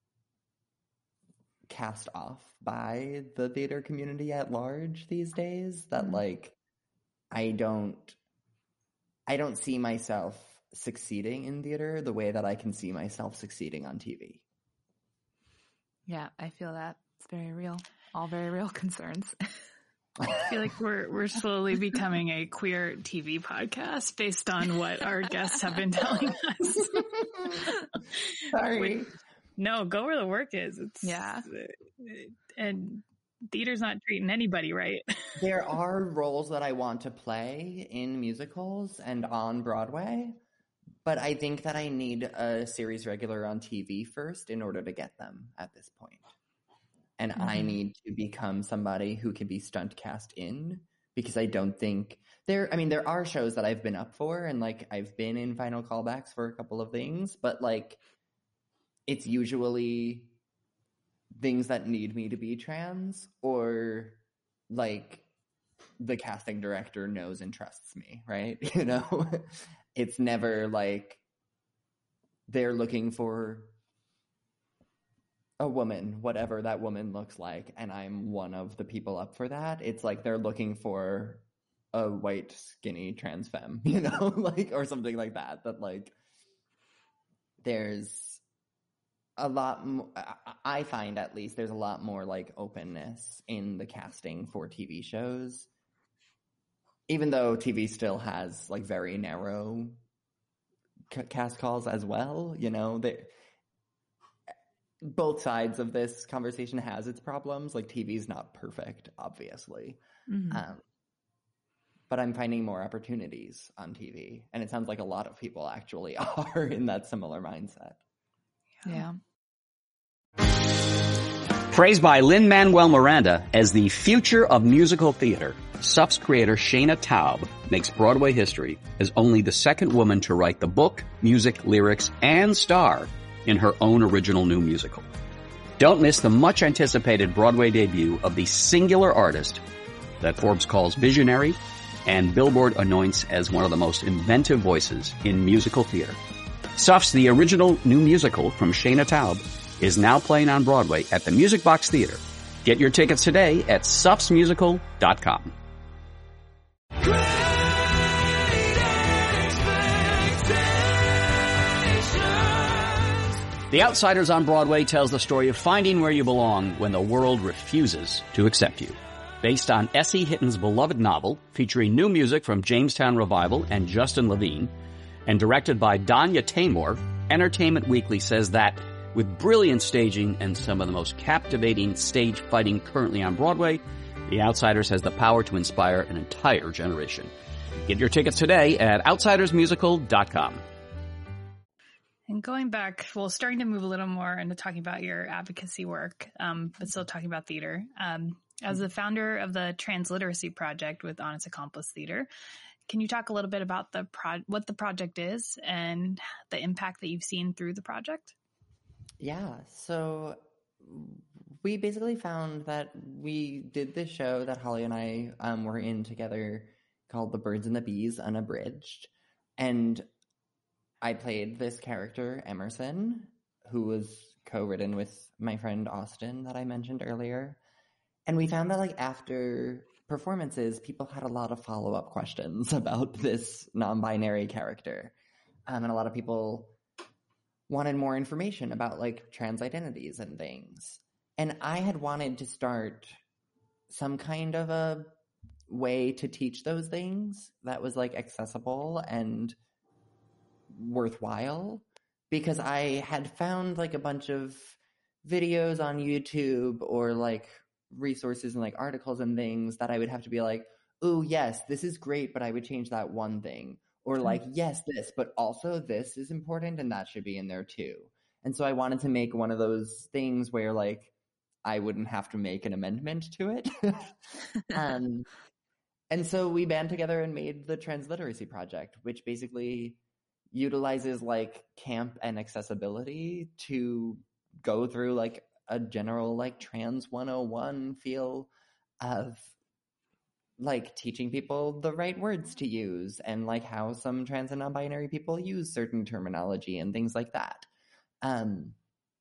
cast off by the theater community at large these days that mm-hmm. like, I don't, I don't see myself succeeding in theater the way that I can see myself succeeding on T V. Yeah, I feel that. It's very real. All very real concerns. I feel like we're we're slowly becoming a queer T V podcast based on what our guests have been telling us. Sorry. Which, no, go where the work is. It's, yeah. And theater's not treating anybody right. There are roles that I want to play in musicals and on Broadway, but I think that I need a series regular on T V first in order to get them at this point. And mm-hmm. I need to become somebody who can be stunt cast in, because I don't think there, I mean, there are shows that I've been up for and like I've been in final callbacks for a couple of things, but like it's usually things that need me to be trans or like the casting director knows and trusts me, right? You know, it's never like they're looking for a woman, whatever that woman looks like, and I'm one of the people up for that. It's like they're looking for a white, skinny trans femme, you know, like, or something like that, that like there's a lot more, I find at least there's a lot more like openness in the casting for T V shows, even though T V still has like very narrow c- cast calls as well, you know, they, both sides of this conversation has its problems. Like T V is not perfect, obviously. Mm-hmm. Um, but I'm finding more opportunities on T V. And it sounds like a lot of people actually are in that similar mindset. Yeah. Praised by Lin-Manuel Miranda as the future of musical theater, S U F's creator Shayna Taub makes Broadway history as only the second woman to write the book, music, lyrics, and star in her own original new musical. Don't miss the much-anticipated Broadway debut of the singular artist that Forbes calls visionary and Billboard anoints as one of the most inventive voices in musical theater. Suff's The Original New Musical from Shayna Taub is now playing on Broadway at the Music Box Theater. Get your tickets today at suffs musical dot com. The Outsiders on Broadway tells the story of finding where you belong when the world refuses to accept you. Based on S E. Hitton's beloved novel, featuring new music from Jamestown Revival and Justin Levine, and directed by Danya Taymor, Entertainment Weekly says that with brilliant staging and some of the most captivating stage fighting currently on Broadway, The Outsiders has the power to inspire an entire generation. Get your tickets today at outsiders musical dot com. And going back, well, starting to move a little more into talking about your advocacy work, um, but still talking about theater. Um, as the founder of the Transliteracy Project with Honest Accomplice Theater, can you talk a little bit about the pro- what the project is and the impact that you've seen through the project? Yeah, so we basically found that we did this show that Holly and I um, were in together called The Birds and the Bees Unabridged. And I played this character, Emerson, who was co-written with my friend Austin that I mentioned earlier. And we found that like after performances, people had a lot of follow-up questions about this non-binary character. Um, and a lot of people wanted more information about like trans identities and things. And I had wanted to start some kind of a way to teach those things that was like accessible and worthwhile, because I had found like a bunch of videos on YouTube or like resources and like articles and things that I would have to be like, oh yes, this is great, but I would change that one thing. Or like, yes, this, but also this is important and that should be in there too. And so I wanted to make one of those things where like I wouldn't have to make an amendment to it. um, and so we band together and made the Transliteracy Project, which basically utilizes like camp and accessibility to go through like a general like trans one oh one feel of like teaching people the right words to use and like how some trans and non-binary people use certain terminology and things like that. Um,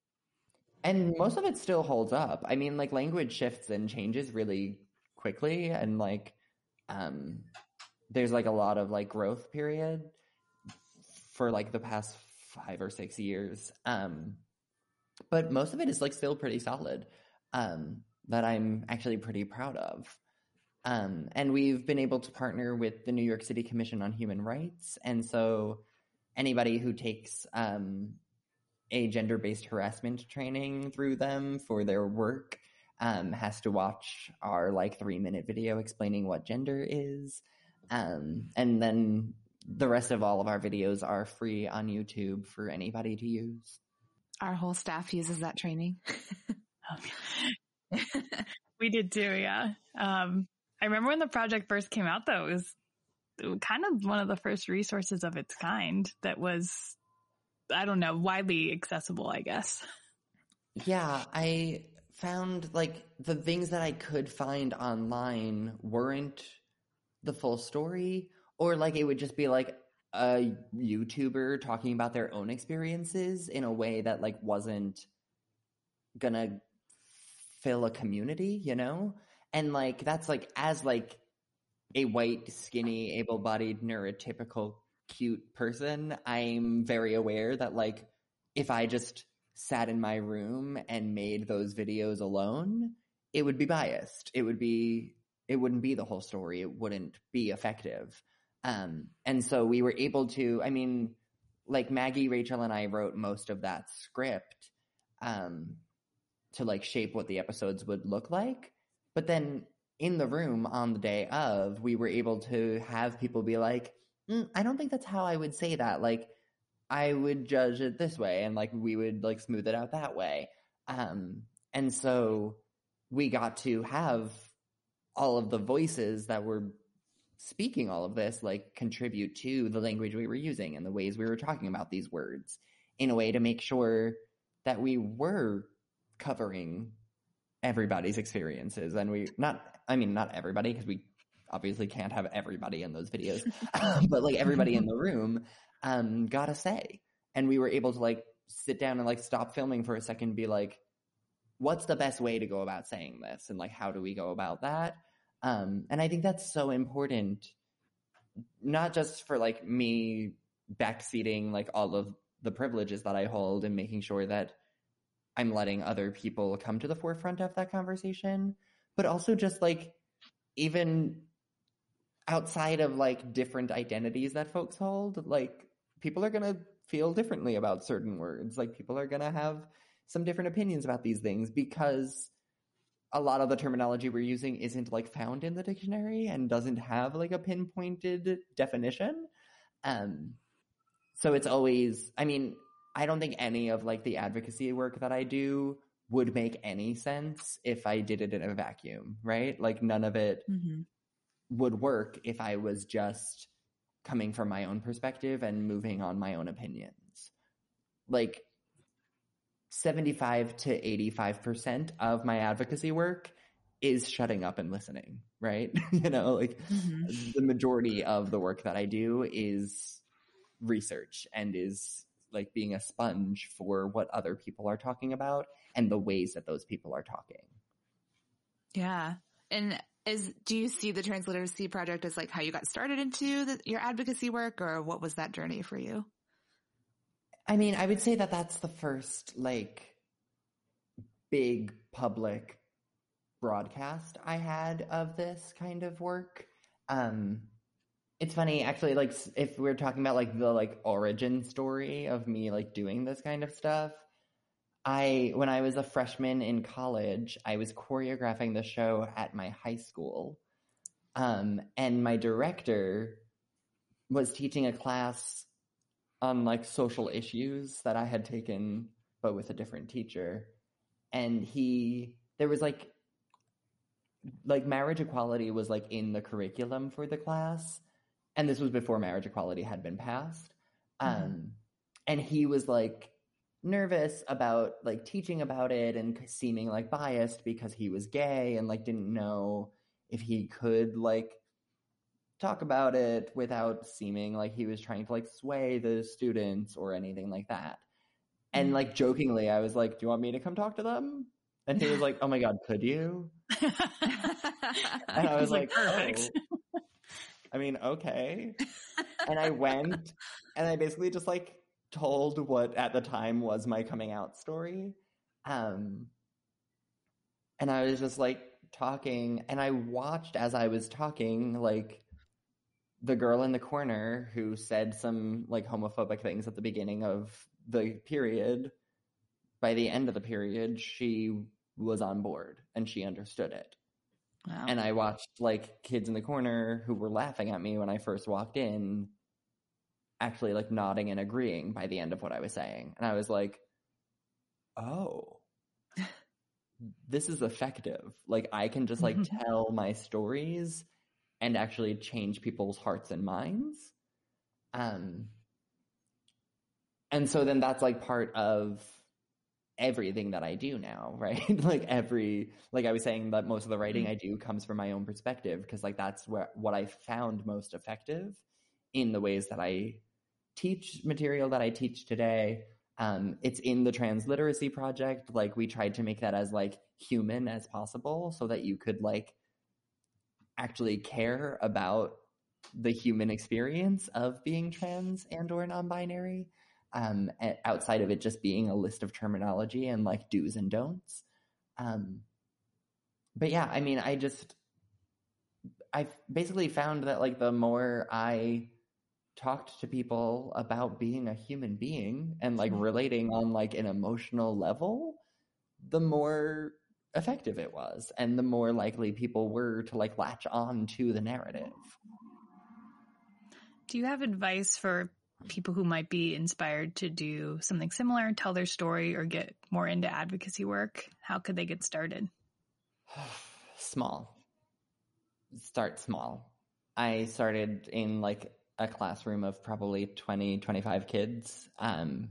and most of it still holds up. I mean, like language shifts and changes really quickly, and like um, there's like a lot of like growth period for like the past five or six years. Um, but most of it is like still pretty solid, um, that I'm actually pretty proud of. Um, and we've been able to partner with the New York City Commission on Human Rights. And so anybody who takes um, a gender-based harassment training through them for their work um, has to watch our like three-minute video explaining what gender is. Um, and then the rest of all of our videos are free on YouTube for anybody to use. Our whole staff uses that training. We did too, yeah. Um, I remember when the project first came out, though, it was, it was kind of one of the first resources of its kind that was, I don't know, widely accessible, I guess. Yeah, I found like the things that I could find online weren't the full story, or like it would just be like a YouTuber talking about their own experiences in a way that like wasn't gonna fill a community, you know? And like that's like as like a white, skinny, able-bodied, neurotypical, cute person, I'm very aware that like if I just sat in my room and made those videos alone, it would be biased. It would be it wouldn't be the whole story. It wouldn't be effective. Um, and so we were able to, I mean, like Maggie, Rachel, and I wrote most of that script um, to like shape what the episodes would look like. But then in the room on the day of, we were able to have people be like, mm, I don't think that's how I would say that. Like, I would judge it this way. And like, we would like smooth it out that way. Um, and so we got to have all of the voices that were speaking all of this, like contribute to the language we were using and the ways we were talking about these words in a way to make sure that we were covering everybody's experiences. And we not, I mean, not everybody, because we obviously can't have everybody in those videos, but like everybody in the room um, got a say. And we were able to like sit down and like stop filming for a second and be like, what's the best way to go about saying this? And like, how do we go about that? Um, and I think that's so important, not just for like me backseating like all of the privileges that I hold and making sure that I'm letting other people come to the forefront of that conversation, but also just like even outside of like different identities that folks hold, like people are going to feel differently about certain words. Like people are going to have some different opinions about these things because a lot of the terminology we're using isn't like found in the dictionary and doesn't have like a pinpointed definition. Um, so it's always, I mean, I don't think any of like the advocacy work that I do would make any sense if I did it in a vacuum, right? Like none of it mm-hmm. would work if I was just coming from my own perspective and moving on my own opinions. Like seventy-five to eighty-five percent of my advocacy work is shutting up and listening, right? You know, like mm-hmm. the majority of the work that I do is research and is like being a sponge for what other people are talking about and the ways that those people are talking. Yeah. And is, do you see the Transliteracy Project as like how you got started into the, your advocacy work, or what was that journey for you? I mean, I would say that that's the first like big public broadcast I had of this kind of work. Um, it's funny, actually, like if we're talking about like the like origin story of me like doing this kind of stuff, I, when I was a freshman in college, I was choreographing the show at my high school. Um, and my director was teaching a class on like social issues that I had taken, but with a different teacher. And he, there was like, like marriage equality was like in the curriculum for the class. And this was before marriage equality had been passed. Mm-hmm. Um, and he was like nervous about like teaching about it and seeming like biased because he was gay and like didn't know if he could like talk about it without seeming like he was trying to like sway the students or anything like that. And like jokingly, I was like, do you want me to come talk to them? And he was like, oh my God, could you? And I was like, perfect. Oh. I mean, okay. And I went and I basically just like told what at the time was my coming out story. Um, and I was just like talking, and I watched as I was talking, like the girl in the corner who said some like homophobic things at the beginning of the period. By the end of the period, she was on board and she understood it. Wow. And I watched like kids in the corner who were laughing at me when I first walked in actually like nodding and agreeing by the end of what I was saying. And I was like, oh, this is effective. Like I can just like tell my stories and actually change people's hearts and minds. Um, and so then that's like part of everything that I do now, right? Like every, like I was saying that most of the writing I do comes from my own perspective because like that's where, what I found most effective in the ways that I teach material that I teach today. Um, it's in the Transliteracy Project. Like we tried to make that as like human as possible so that you could like actually care about the human experience of being trans and or non-binary. Um, outside of it just being a list of terminology and like do's and don'ts. Um, but yeah, I mean, I just, I basically found that like the more I talked to people about being a human being and like relating on like an emotional level, the more effective it was and the more likely people were to like latch on to the narrative. Do you have advice for people who might be inspired to do something similar, tell their story, or get more into advocacy work? How could they get started? Small. Start small. I started in like a classroom of probably twenty, twenty-five kids. Um,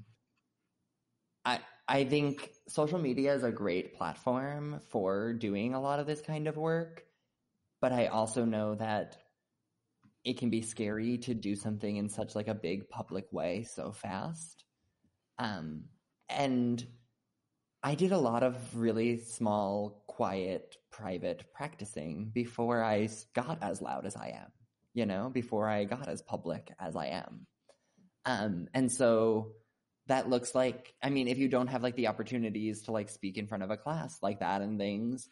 I, I think social media is a great platform for doing a lot of this kind of work. but I also know that it can be scary to do something in such like a big public way so fast. Um, and I did a lot of really small, quiet, private practicing before I got as loud as I am, you know, before I got as public as I am. Um, and so that looks like, I mean, if you don't have like the opportunities to like speak in front of a class like that and things,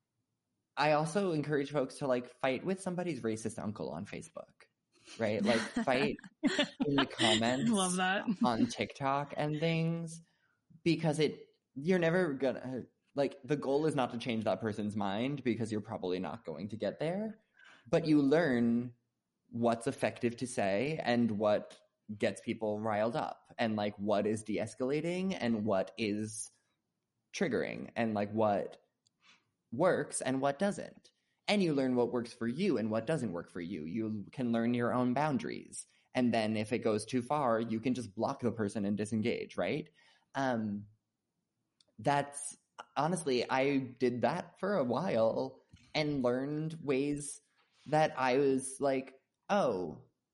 I also encourage folks to like fight with somebody's racist uncle on Facebook, right? Like fight in the comments Love that. on TikTok and things, because it, you're never gonna, like, the goal is not to change that person's mind because you're probably not going to get there, but you learn what's effective to say and what gets people riled up and like what is de-escalating and what is triggering and like what works and what doesn't. And you learn what works for you and what doesn't work for you. You can learn your own boundaries. And then if it goes too far, you can just block the person and disengage, right? Um, that's honestly, I did that for a while and learned ways that I was like, oh,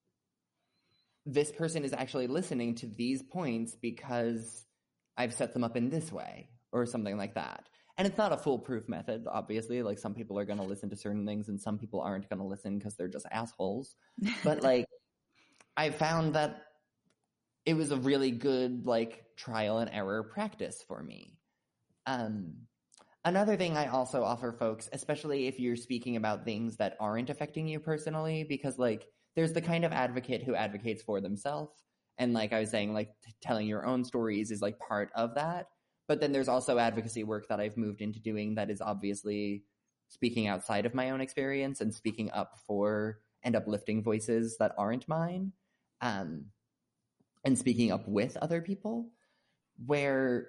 this person is actually listening to these points because I've set them up in this way or something like that. And it's not a foolproof method, obviously. Like some people are going to listen to certain things and some people aren't going to listen because they're just assholes. But like, I found that it was a really good like trial and error practice for me. Um, another thing I also offer folks, especially if you're speaking about things that aren't affecting you personally, because like there's the kind of advocate who advocates for themselves. And like I was saying, like t- telling your own stories is like part of that. But then there's also advocacy work that I've moved into doing that is obviously speaking outside of my own experience and speaking up for and uplifting voices that aren't mine, um, and speaking up with other people, where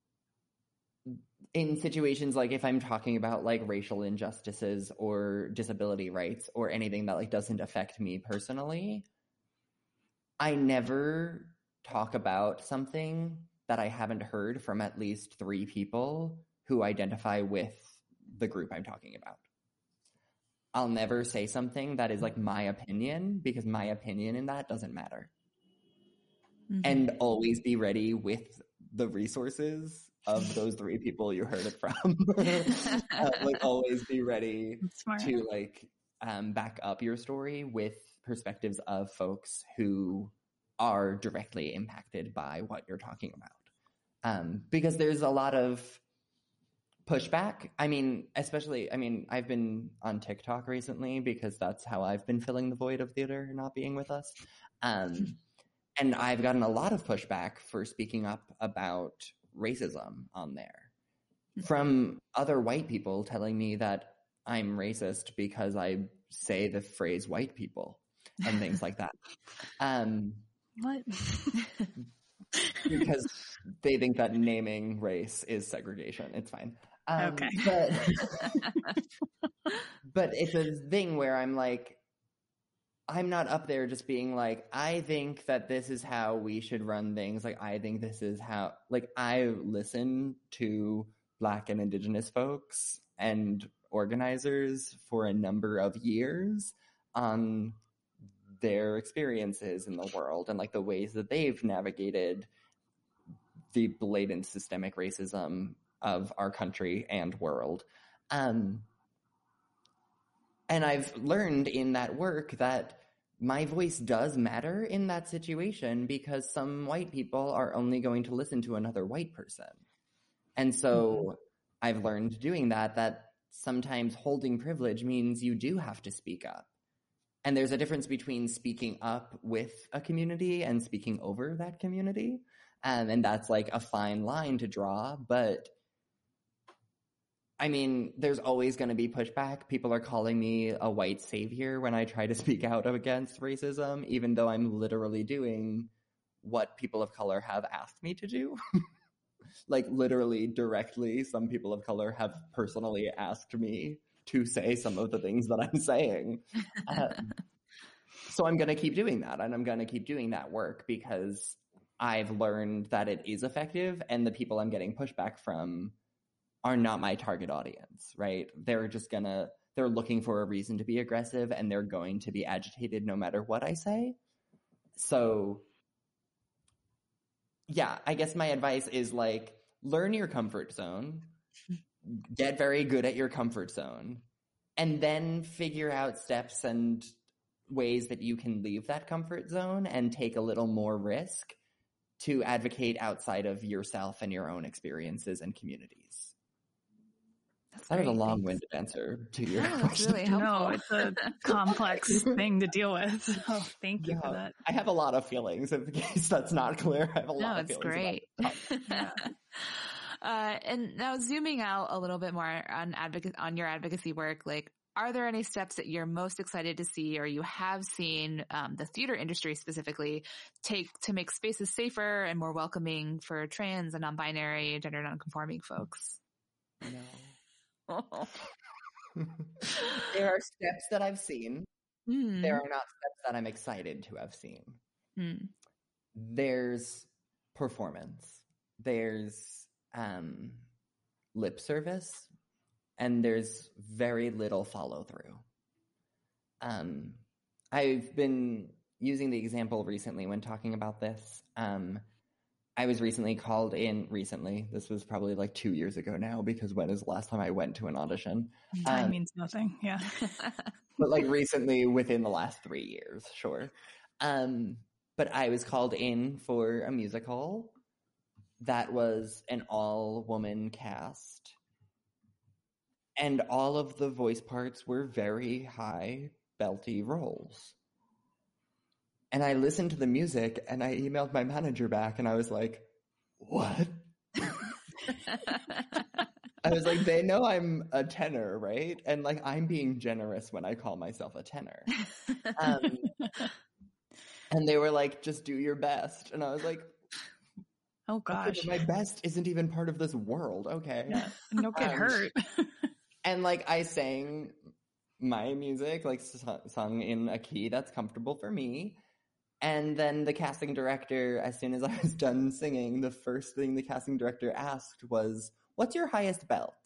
in situations like if I'm talking about like racial injustices or disability rights or anything that like doesn't affect me personally, I never talk about something that I haven't heard from at least three people who identify with the group I'm talking about. I'll never say something that is like my opinion because my opinion in that doesn't matter. Mm-hmm. And always be ready with the resources of those three people you heard it from. uh, like always be ready to like um, back up your story with perspectives of folks who are directly impacted by what you're talking about. Um, because there's a lot of pushback. I mean, especially, I mean, I've been on TikTok recently because that's how I've been filling the void of theater not being with us. Um, and I've gotten a lot of pushback for speaking up about racism on there from other white people telling me that I'm racist because I say the phrase white people and things like that. Um, What? Because they think that naming race is segregation. It's fine. Um, okay. But, but it's a thing where I'm like, I'm not up there just being like, I think that this is how we should run things. Like, I think this is how, like, I listen to Black and Indigenous folks and organizers for a number of years on their experiences in the world and like the ways that they've navigated the blatant systemic racism of our country and world. Um, and I've learned in that work that my voice does matter in that situation because some white people are only going to listen to another white person. And so mm-hmm. I've learned doing that, that sometimes holding privilege means you do have to speak up. And there's a difference between speaking up with a community and speaking over that community. Um, and that's like a fine line to draw. But I mean, there's always going to be pushback. People are calling me a white savior when I try to speak out against racism, even though I'm literally doing what people of color have asked me to do. Like literally directly, some people of color have personally asked me to say some of the things that I'm saying. Um, so I'm going to keep doing that, and I'm going to keep doing that work because I've learned that it is effective, and the people I'm getting pushback from are not my target audience, right? They're just going to, they're looking for a reason to be aggressive and they're going to be agitated no matter what I say. So yeah, I guess my advice is like, learn your comfort zone, get very good at your comfort zone, and then figure out steps and ways that you can leave that comfort zone and take a little more risk to advocate outside of yourself and your own experiences and communities. That's that was a long-winded answer to your oh, question. Really helpful. No, it's a complex thing to deal with. So thank you yeah, for that. I have a lot of feelings. In case that's not clear, I have a no, lot of it's feelings. Great. yeah. uh, and now zooming out a little bit more on advocacy, on your advocacy work, like, are there any steps that you're most excited to see or you have seen um, the theater industry specifically take to make spaces safer and more welcoming for trans and non-binary, gender non-conforming folks? No. There are steps that I've seen. Mm. There are not steps that I'm excited to have seen. Mm. There's performance. There's um, lip service. And there's very little follow through. Um, I've been using the example recently when talking about this. Um, I was recently called in recently. This was probably like two years ago now, because when is the last time I went to an audition? Time um, means nothing. Yeah. But like recently within the last three years, sure. Um, but I was called in for a musical that was an all woman cast. And all of the voice parts were very high, belty roles. And I listened to the music and I emailed my manager back and I was like, what? I was like, they know I'm a tenor, right? And like, I'm being generous when I call myself a tenor. Um, and they were like, just do your best. And I was like, oh gosh, okay, my best isn't even part of this world. Okay. Yeah, don't get um, hurt. And, like, I sang my music, like, sung in a key that's comfortable for me. And then the casting director, as soon as I was done singing, the first thing the casting director asked was, what's your highest belt?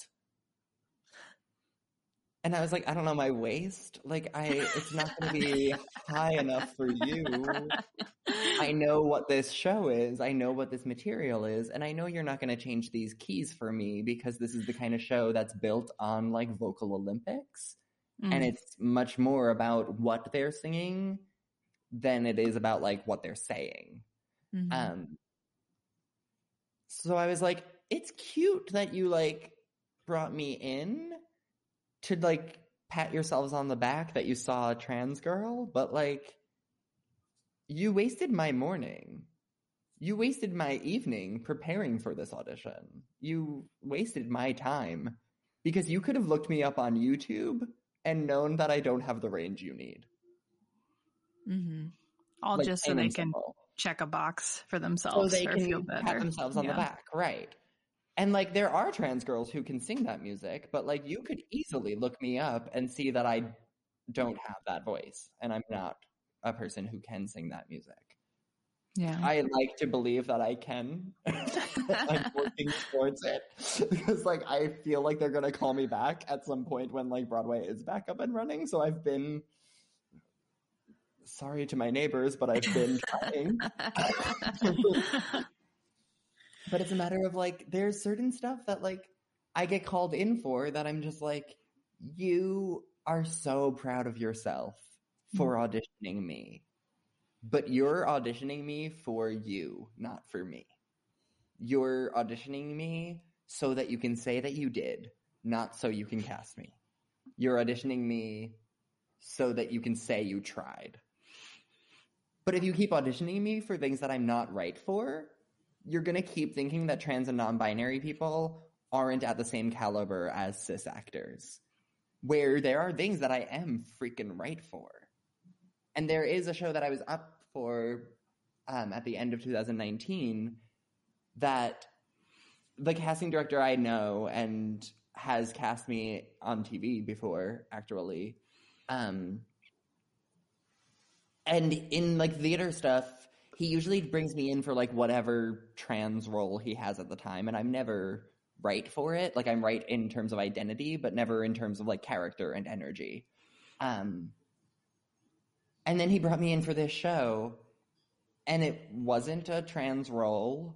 And I was like, I don't know, my waist? Like, I, it's not going to be high enough for you. I know what this show is. I know what this material is. And I know you're not going to change these keys for me because this is the kind of show that's built on, like, vocal Olympics. Mm. And it's much more about what they're singing than it is about, like, what they're saying. Mm-hmm. Um. So I was like, it's cute that you, like, brought me in to, like, pat yourselves on the back that you saw a trans girl, but, like, you wasted my morning. You wasted my evening preparing for this audition. You wasted my time because you could have looked me up on YouTube and known that I don't have the range you need. Mm-hmm. All like, just so they can simple. check a box for themselves. So they or can feel better. pat themselves on yeah. the back, right. And, like, there are trans girls who can sing that music, but, like, you could easily look me up and see that I don't have that voice, and I'm not a person who can sing that music. Yeah. I like to believe that I can. I'm working towards it. Because, like, I feel like they're going to call me back at some point when, like, Broadway is back up and running, so I've been... Sorry to my neighbors, but I've been trying. But it's a matter of, like, there's certain stuff that, like, I get called in for that I'm just like, you are so proud of yourself for auditioning me. But you're auditioning me for you, not for me. You're auditioning me so that you can say that you did, not so you can cast me. You're auditioning me so that you can say you tried. But if you keep auditioning me for things that I'm not right for, you're going to keep thinking that trans and non-binary people aren't at the same caliber as cis actors, where there are things that I am freaking right for. And there is a show that I was up for um, at the end of two thousand nineteen that the casting director I know and has cast me on T V before, actually. Um, and in, like, theater stuff, he usually brings me in for, like, whatever trans role he has at the time, and I'm never right for it. Like I'm right in terms of identity, but never in terms of like character and energy. Um, and then he brought me in for this show, and it wasn't a trans role.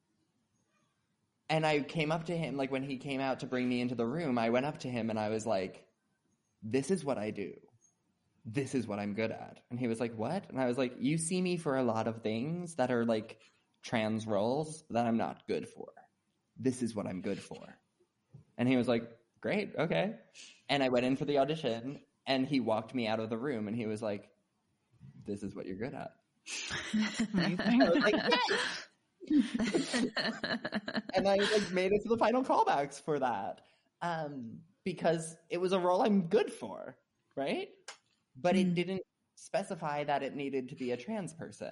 And I came up to him, like when he came out to bring me into the room, I went up to him and I was like, this is what I do. This is what I'm good at. And he was like, what? And I was like, you see me for a lot of things that are like trans roles that I'm not good for. This is what I'm good for. And he was like, great, okay. And I went in for the audition, and he walked me out of the room, and he was like, this is what you're good at. I was like, yes! And I like made it to the final callbacks for that. Um, because it was a role I'm good for, right? But it didn't specify that it needed to be a trans person.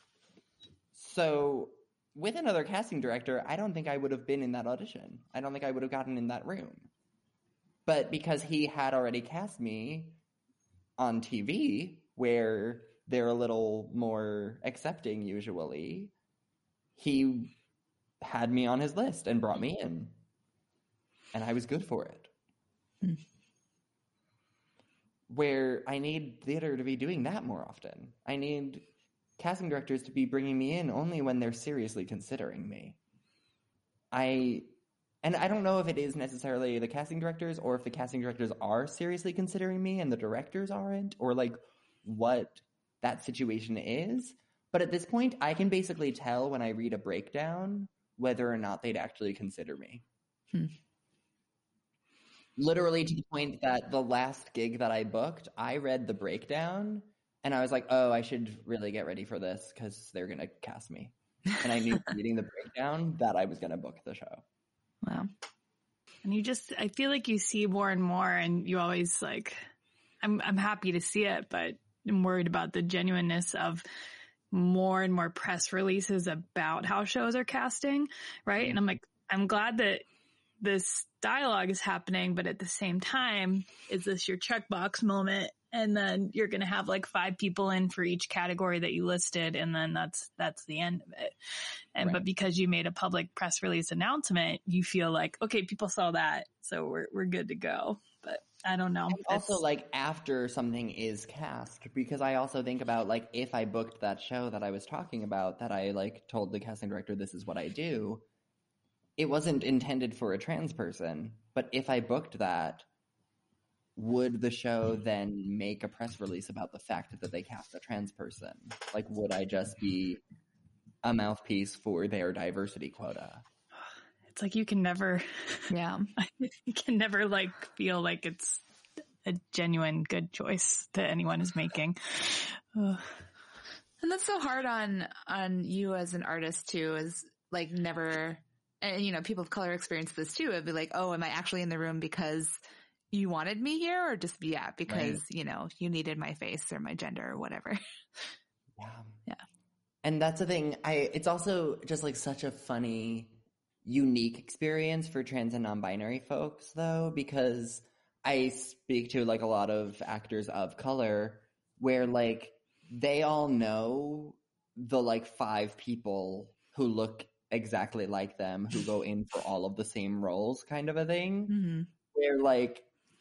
So with another casting director, I don't think I would have been in that audition. I don't think I would have gotten in that room. But because he had already cast me on T V, where they're a little more accepting usually, he had me on his list and brought me in. And I was good for it. Mm. Where I need theater to be doing that more often. I need casting directors to be bringing me in only when they're seriously considering me. I, and I don't know if it is necessarily the casting directors or if the casting directors are seriously considering me and the directors aren't, or like what that situation is. But at this point, I can basically tell when I read a breakdown whether or not they'd actually consider me. Hmm. Literally to the point that the last gig that I booked, I read the breakdown and I was like, oh, I should really get ready for this because they're going to cast me. And I knew reading the breakdown that I was going to book the show. Wow. And you just, I feel like you see more and more, and you always like, I'm, I'm happy to see it, but I'm worried about the genuineness of more and more press releases about how shows are casting. Right. Mm-hmm. And I'm like, I'm glad that this dialogue is happening, but at the same time, is this your checkbox moment? And then you're going to have like five people in for each category that you listed. And then that's, that's the end of it. And, right. But because you made a public press release announcement, you feel like, okay, people saw that, so we're, we're good to go. But I don't know. And also like after something is cast, because I also think about like, if I booked that show that I was talking about, that I like told the casting director, this is what I do. It wasn't intended for a trans person, but if I booked that, would the show then make a press release about the fact that they cast a trans person? Like, would I just be a mouthpiece for their diversity quota? It's like you can never, yeah, you can never like feel like it's a genuine good choice that anyone is making. Ugh. And that's so hard on on you as an artist too, is like never. And, you know, people of color experience this too. It'd be like, oh, am I actually in the room because you wanted me here, or just, yeah, because, right. you know, you needed my face or my gender or whatever. Yeah. Yeah. And that's the thing. I, it's also just like such a funny, unique experience for trans and non-binary folks though, because I speak to like a lot of actors of color where like they all know the like five people who look exactly like them, who go in for all of the same roles, kind of a thing. Mm-hmm. Where like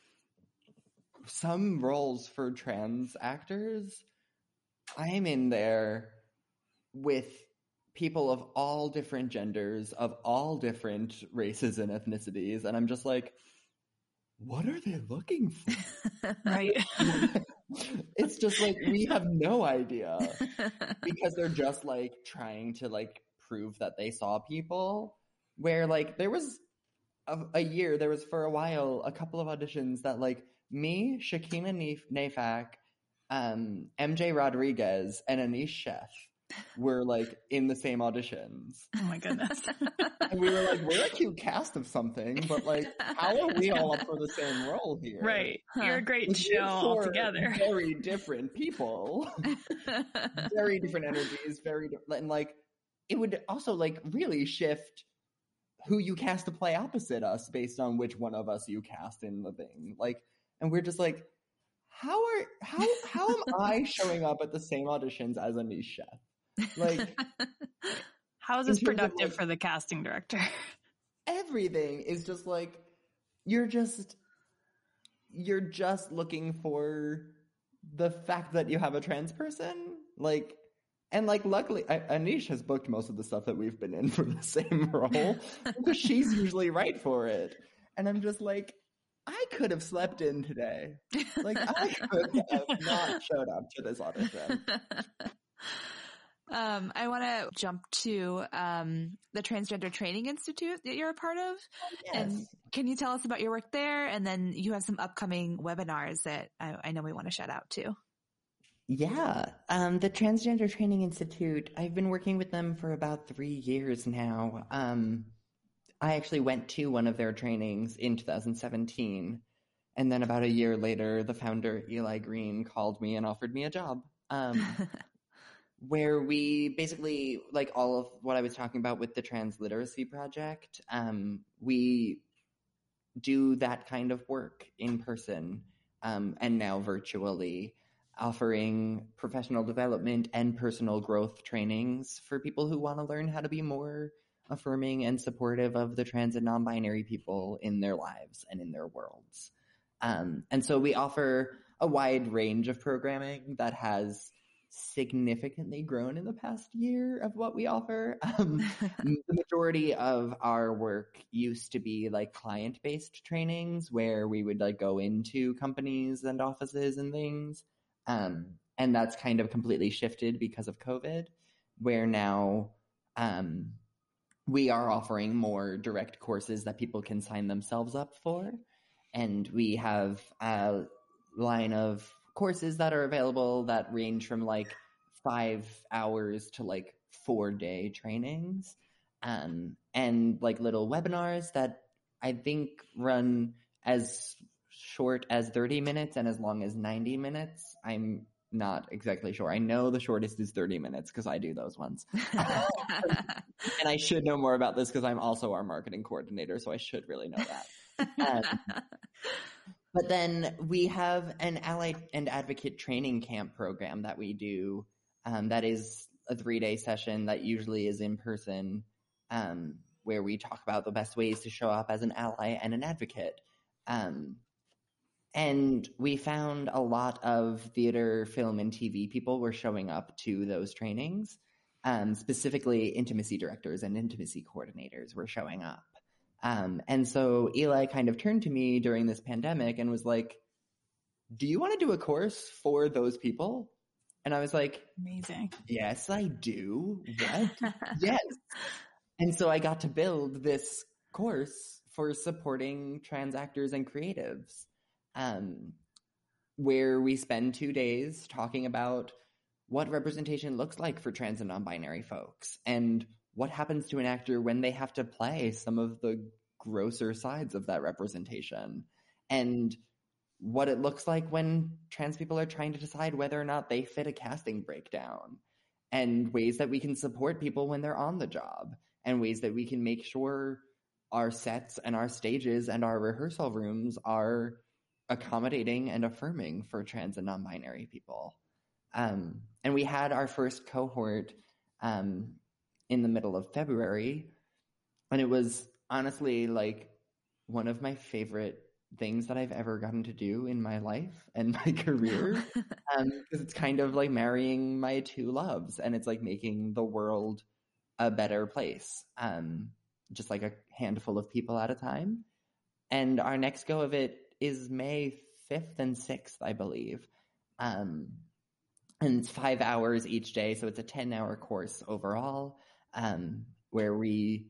some roles for trans actors, I'm in there with people of all different genders, of all different races and ethnicities, and I'm just like, what are they looking for? Right. It's just like, we have no idea, because they're just like trying to like prove that they saw people, where like there was a, a year, there was for a while, a couple of auditions that like me, Shakina Nafak, um, M J Rodriguez, and Anish Sheth were like in the same auditions. Oh my goodness. And we were like, we're a cute cast of something, but like, how are we all up for the same role here? Right. You're a great show altogether. Very different people. Very different energies, very different, and like, it would also like really shift who you cast to play opposite us based on which one of us you cast in the thing. Like, and we're just like, how are, how, how am I showing up at the same auditions as Anish Sheth? Like, how is this productive like, for the casting director? everything is just like, you're just, you're just looking for the fact that you have a trans person. Like, and like, luckily, I, Anish has booked most of the stuff that we've been in for the same role because she's usually right for it. And I'm just like, I could have slept in today. Like, I could have not showed up to this audition. Um, I want to jump to um, the Transgender Training Institute that you're a part of. Yes. And can you tell us about your work there? And then you have some upcoming webinars that I, I know we want to shout out to. Yeah. Um, the Transgender Training Institute, I've been working with them for about three years now. Um, I actually went to one of their trainings in two thousand seventeen. And then about a year later, the founder, Eli Green, called me and offered me a job. Um, where we basically, like all of what I was talking about with the Trans Literacy Project, um, we do that kind of work in person um, and now virtually, offering professional development and personal growth trainings for people who want to learn how to be more affirming and supportive of the trans and non-binary people in their lives and in their worlds. Um, and so we offer a wide range of programming that has significantly grown in the past year of what we offer. Um, the majority of our work used to be like client-based trainings where we would like go into companies and offices and things. Um, and that's kind of completely shifted because of COVID, where now um, we are offering more direct courses that people can sign themselves up for. And we have a line of courses that are available that range from like five hours to like four day trainings, um, and like little webinars that I think run as short as thirty minutes and as long as ninety minutes. I'm not exactly sure. I know the shortest is thirty minutes because I do those ones. And I should know more about this because I'm also our marketing coordinator, so I should really know that. Um, But then we have an ally and advocate training camp program that we do um, that is a three-day session that usually is in person, um, where we talk about the best ways to show up as an ally and an advocate. Um, and we found a lot of theater, film, and T V people were showing up to those trainings. Um, specifically, intimacy directors and intimacy coordinators were showing up. Um, and so Eli kind of turned to me during this pandemic and was like, do you want to do a course for those people? And I was like, amazing. Yes, I do. What? Yes. And so I got to build this course for supporting trans actors and creatives, um, where we spend two days talking about what representation looks like for trans and non-binary folks and what happens to an actor when they have to play some of the grosser sides of that representation, and what it looks like when trans people are trying to decide whether or not they fit a casting breakdown, and ways that we can support people when they're on the job, and ways that we can make sure our sets and our stages and our rehearsal rooms are accommodating and affirming for trans and non-binary people. Um, and we had our first cohort um, in the middle of February, and it was honestly like one of my favorite things that I've ever gotten to do in my life and my career, um, because it's kind of like marrying my two loves, and it's like making the world a better place, um, just like a handful of people at a time. And our next go of it is May fifth and sixth, I believe. Um, and it's five hours each day, so it's a ten hour course overall. Um, where we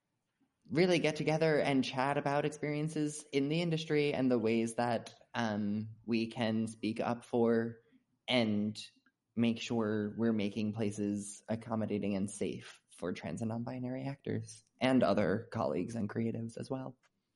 really get together and chat about experiences in the industry and the ways that um, we can speak up for and make sure we're making places accommodating and safe for trans and non-binary actors and other colleagues and creatives as well.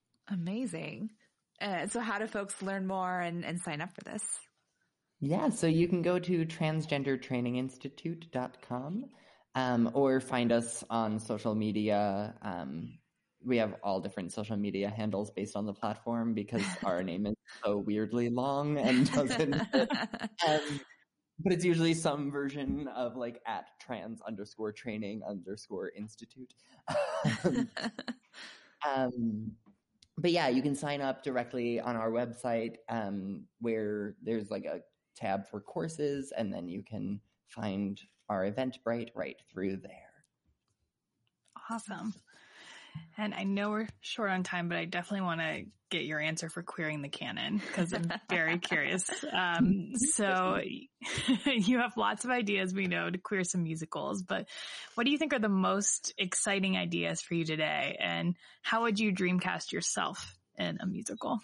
Amazing. Uh, so how do folks learn more and, and sign up for this? Yeah, so you can go to transgender training institute dot com. Um, or find us on social media. Um, we have all different social media handles based on the platform because our name is so weirdly long and doesn't fit. Um, but it's usually some version of like at trans underscore training underscore institute. um, Um, but yeah, you can sign up directly on our website, um, where there's like a tab for courses, and then you can find our Eventbrite right through there. Awesome. And I know we're short on time, but I definitely want to get your answer for queering the canon because I'm very curious. Um, so you have lots of ideas, we know, to queer some musicals, but what do you think are the most exciting ideas for you today? And how would you dreamcast yourself in a musical?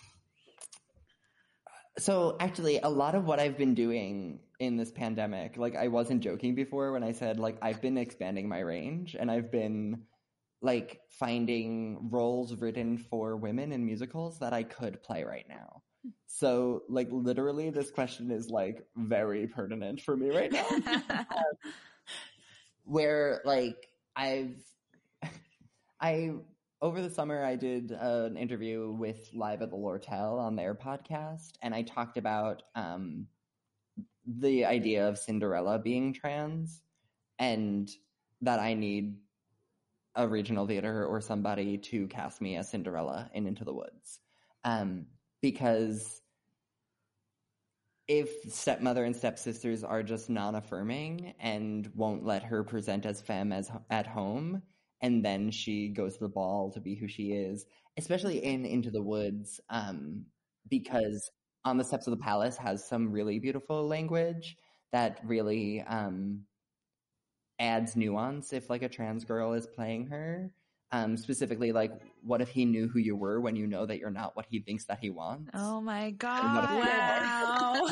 So actually, a lot of what I've been doing in this pandemic, like I wasn't joking before when I said like I've been expanding my range, and I've been like finding roles written for women in musicals that I could play right now. So like literally this question is like very pertinent for me right now. um, where like I've, I, over the summer I did uh, an interview with Live at the Lortel on their podcast, and I talked about um, the idea of Cinderella being trans, and that I need a regional theater or somebody to cast me as Cinderella in Into the Woods. Um, because if stepmother and stepsisters are just non-affirming and won't let her present as femme as at home, and then she goes to the ball to be who she is, especially in Into the Woods, um, because On the Steps of the Palace has some really beautiful language that really um, adds nuance if like a trans girl is playing her. Um, specifically, like, what if he knew who you were when you know that you're not what he thinks that he wants? Oh my God. Wow.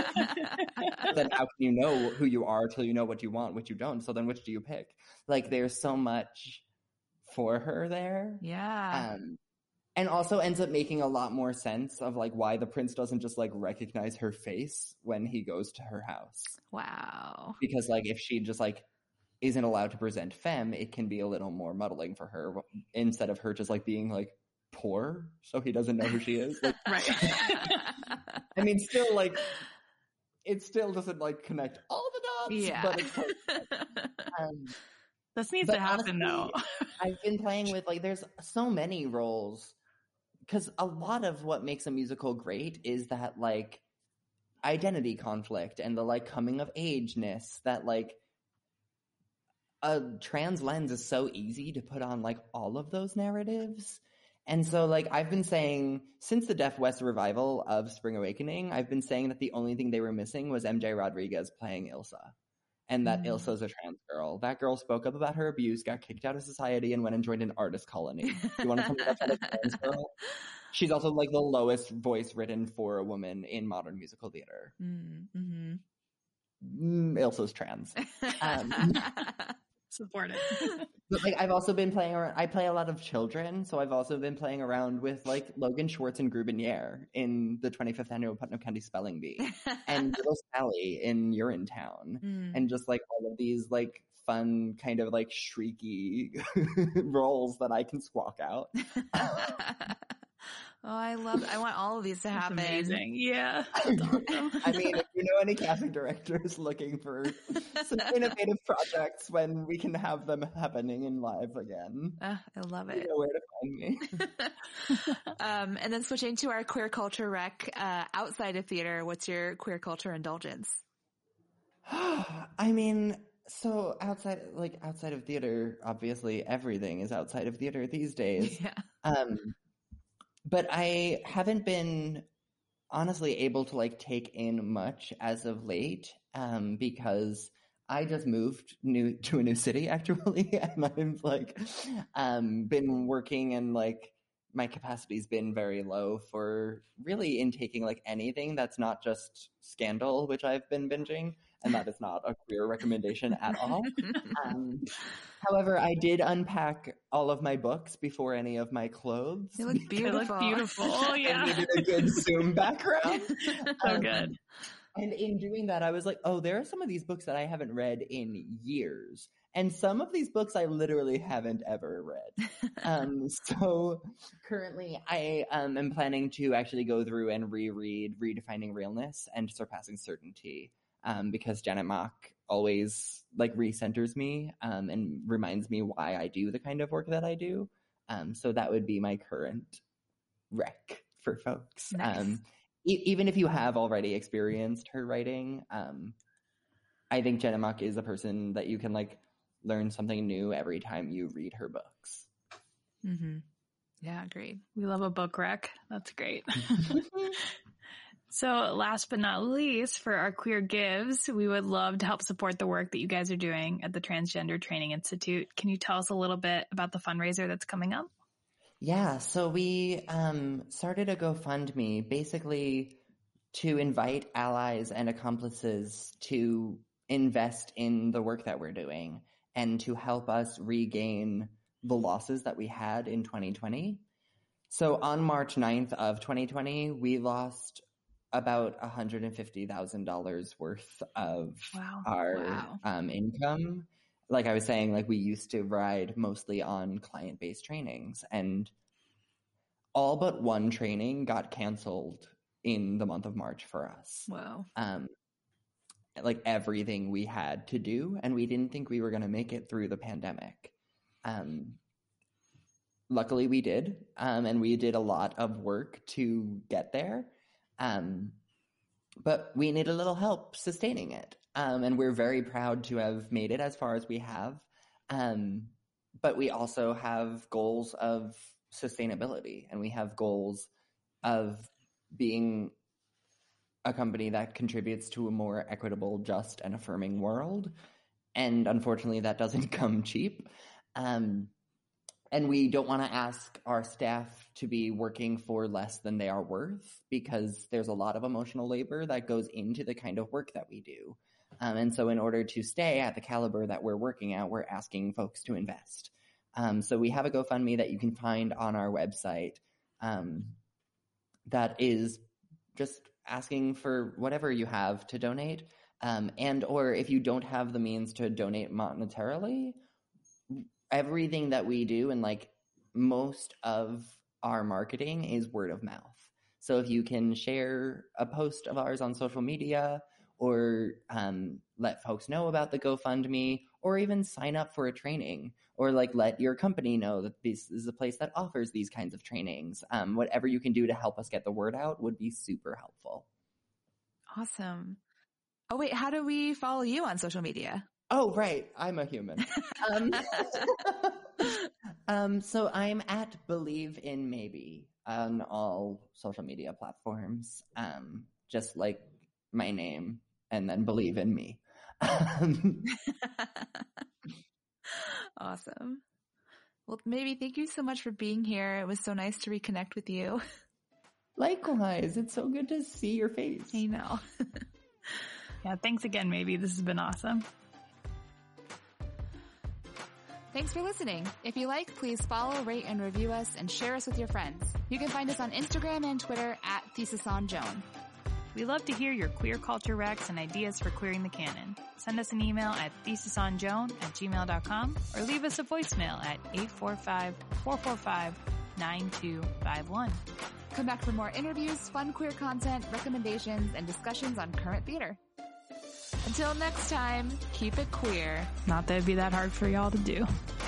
Then how can you know who you are till you know what you want, which you don't? So then which do you pick? Like, there's so much for her there. Yeah. Um, and also ends up making a lot more sense of like why the prince doesn't just like recognize her face when he goes to her house. Wow. Because like if she just like isn't allowed to present femme, it can be a little more muddling for her instead of her just like being like poor, so he doesn't know who she is. Like, right. I mean, still like, it still doesn't like connect all the dots. Yeah. But it's like, um, this needs to happen honestly, though. I've been playing with like, there's so many roles, because a lot of what makes a musical great is that like identity conflict and the like coming of ageness that like, a trans lens is so easy to put on like all of those narratives. And so like I've been saying since the Deaf West revival of Spring Awakening, I've been saying that the only thing they were missing was M J Rodriguez playing Ilsa, and that mm. Ilsa's a trans girl. That girl spoke up about her abuse, got kicked out of society, and went and joined an artist colony. You want to tell me that's not a trans girl? She's also like the lowest voice written for a woman in modern musical theater. Mm-hmm. Mm, Ilsa's trans. Um, Support it. But like I've also been playing around, I play a lot of children, so I've also been playing around with like Logan Schwartz and Grubinier in the twenty-fifth annual Putnam County Spelling Bee, and Little Sally in Urinetown, mm. and just like all of these like fun kind of like shrieky roles that I can squawk out. Oh, I love, I want all of these to happen. That's amazing. Yeah. I mean, if you know any casting directors looking for some innovative projects when we can have them happening in live again. Uh, I love it. You know where to find me. um, and then switching to our queer culture rec, uh, outside of theater, what's your queer culture indulgence? I mean, so outside, like outside of theater, obviously everything is outside of theater these days. Yeah. Um, But I haven't been honestly able to like take in much as of late, um, because I just moved new to a new city actually, and I've like um, been working and like my capacity's been very low for really intaking like anything that's not just Scandal, which I've been binging, and that is not a queer recommendation at all. Um, however, I did unpack all of my books before any of my clothes. They look beautiful. They look beautiful. Oh, yeah. I needed a good Zoom background. So um, good. And in doing that, I was like, oh, there are some of these books that I haven't read in years. And some of these books I literally haven't ever read. um, so currently I um, am planning to actually go through and reread Redefining Realness and Surpassing Certainty. Um, because Janet Mock always like recenters me um, and reminds me why I do the kind of work that I do. Um, so that would be my current rec for folks. Nice. Um, e- even if you have already experienced her writing, um, I think Jenna Muck is a person that you can like learn something new every time you read her books. Mm-hmm. Yeah, agreed. We love a book rec. That's great. So last but not least, for our Queer Gives, we would love to help support the work that you guys are doing at the Transgender Training Institute. Can you tell us a little bit about the fundraiser that's coming up? Yeah, so we um, started a GoFundMe basically to invite allies and accomplices to invest in the work that we're doing and to help us regain the losses that we had in twenty twenty. So on March ninth of twenty twenty, we lost about one hundred fifty thousand dollars worth of wow. our wow. Um, income. Like I was saying, like we used to ride mostly on client-based trainings, and all but one training got canceled in the month of March for us. Wow. Um, like everything we had to do, and we didn't think we were going to make it through the pandemic. Um, luckily we did, um, and we did a lot of work to get there. Um, but we need a little help sustaining it. Um, and we're very proud to have made it as far as we have. Um, but we also have goals of sustainability, and we have goals of being a company that contributes to a more equitable, just, and affirming world. And unfortunately, that doesn't come cheap. Um, And we don't want to ask our staff to be working for less than they are worth, because there's a lot of emotional labor that goes into the kind of work that we do. Um, and so in order to stay at the caliber that we're working at, we're asking folks to invest. Um, so we have a GoFundMe that you can find on our website um, that is just asking for whatever you have to donate. Um, and or if you don't have the means to donate monetarily, everything that we do and like most of our marketing is word of mouth. So if you can share a post of ours on social media, or um, let folks know about the GoFundMe, or even sign up for a training, or like let your company know that this is a place that offers these kinds of trainings. Um, whatever you can do to help us get the word out would be super helpful. Awesome. Oh wait, how do we follow you on social media? Oh, right. I'm a human. um, um, so I'm at Believe in Maybe on all social media platforms. Um, just like my name, and then Believe in Me. Um, awesome. Well, maybe thank you so much for being here. It was so nice to reconnect with you. Likewise. It's so good to see your face. I know. Yeah, thanks again, Maybe. This has been awesome. Thanks for listening. If you like, please follow, rate, and review us, and share us with your friends. You can find us on Instagram and Twitter at ThesisOnJoan. We love to hear your queer culture recs and ideas for queering the canon. Send us an email at thesisonjoan at gmail dot com or leave us a voicemail at eight four five, four four five, nine two five one. Come back for more interviews, fun queer content, recommendations, and discussions on current theater. Until next time, keep it queer. Not that it'd be that hard for y'all to do.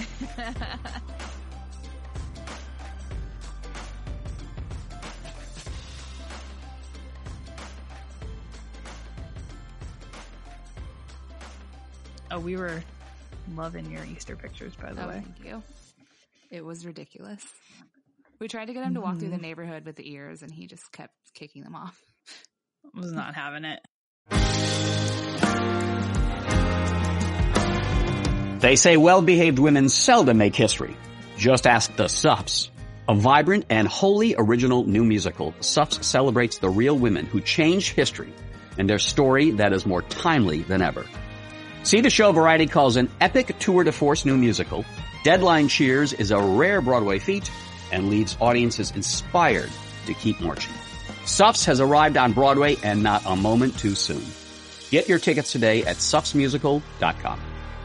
Oh, we were loving your Easter pictures, by the oh, way. Thank you. It was ridiculous. We tried to get him to walk mm-hmm. through the neighborhood with the ears, and he just kept kicking them off. Was not having it. They say well-behaved women seldom make history. Just ask the Suffs. A vibrant and wholly original new musical, Suffs celebrates the real women who changed history and their story that is more timely than ever. See the show Variety calls an epic tour de force new musical. Deadline cheers is a rare Broadway feat and leaves audiences inspired to keep marching. Suffs has arrived on Broadway, and not a moment too soon. Get your tickets today at suffs musical dot com.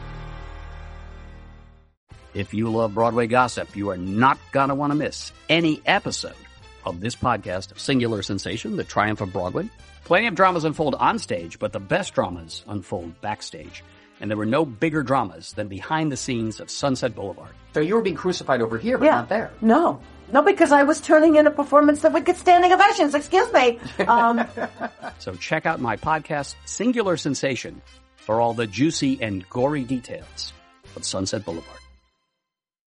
If you love Broadway gossip, you are not going to want to miss any episode of this podcast of Singular Sensation, The Triumph of Broadway. Plenty of dramas unfold on stage, but the best dramas unfold backstage. And there were no bigger dramas than behind the scenes of Sunset Boulevard. So you were being crucified over here, but yeah. not there. No. No, because I was turning in a performance that would get standing ovations. Excuse me. Um, so check out my podcast, Singular Sensation, for all the juicy and gory details of Sunset Boulevard.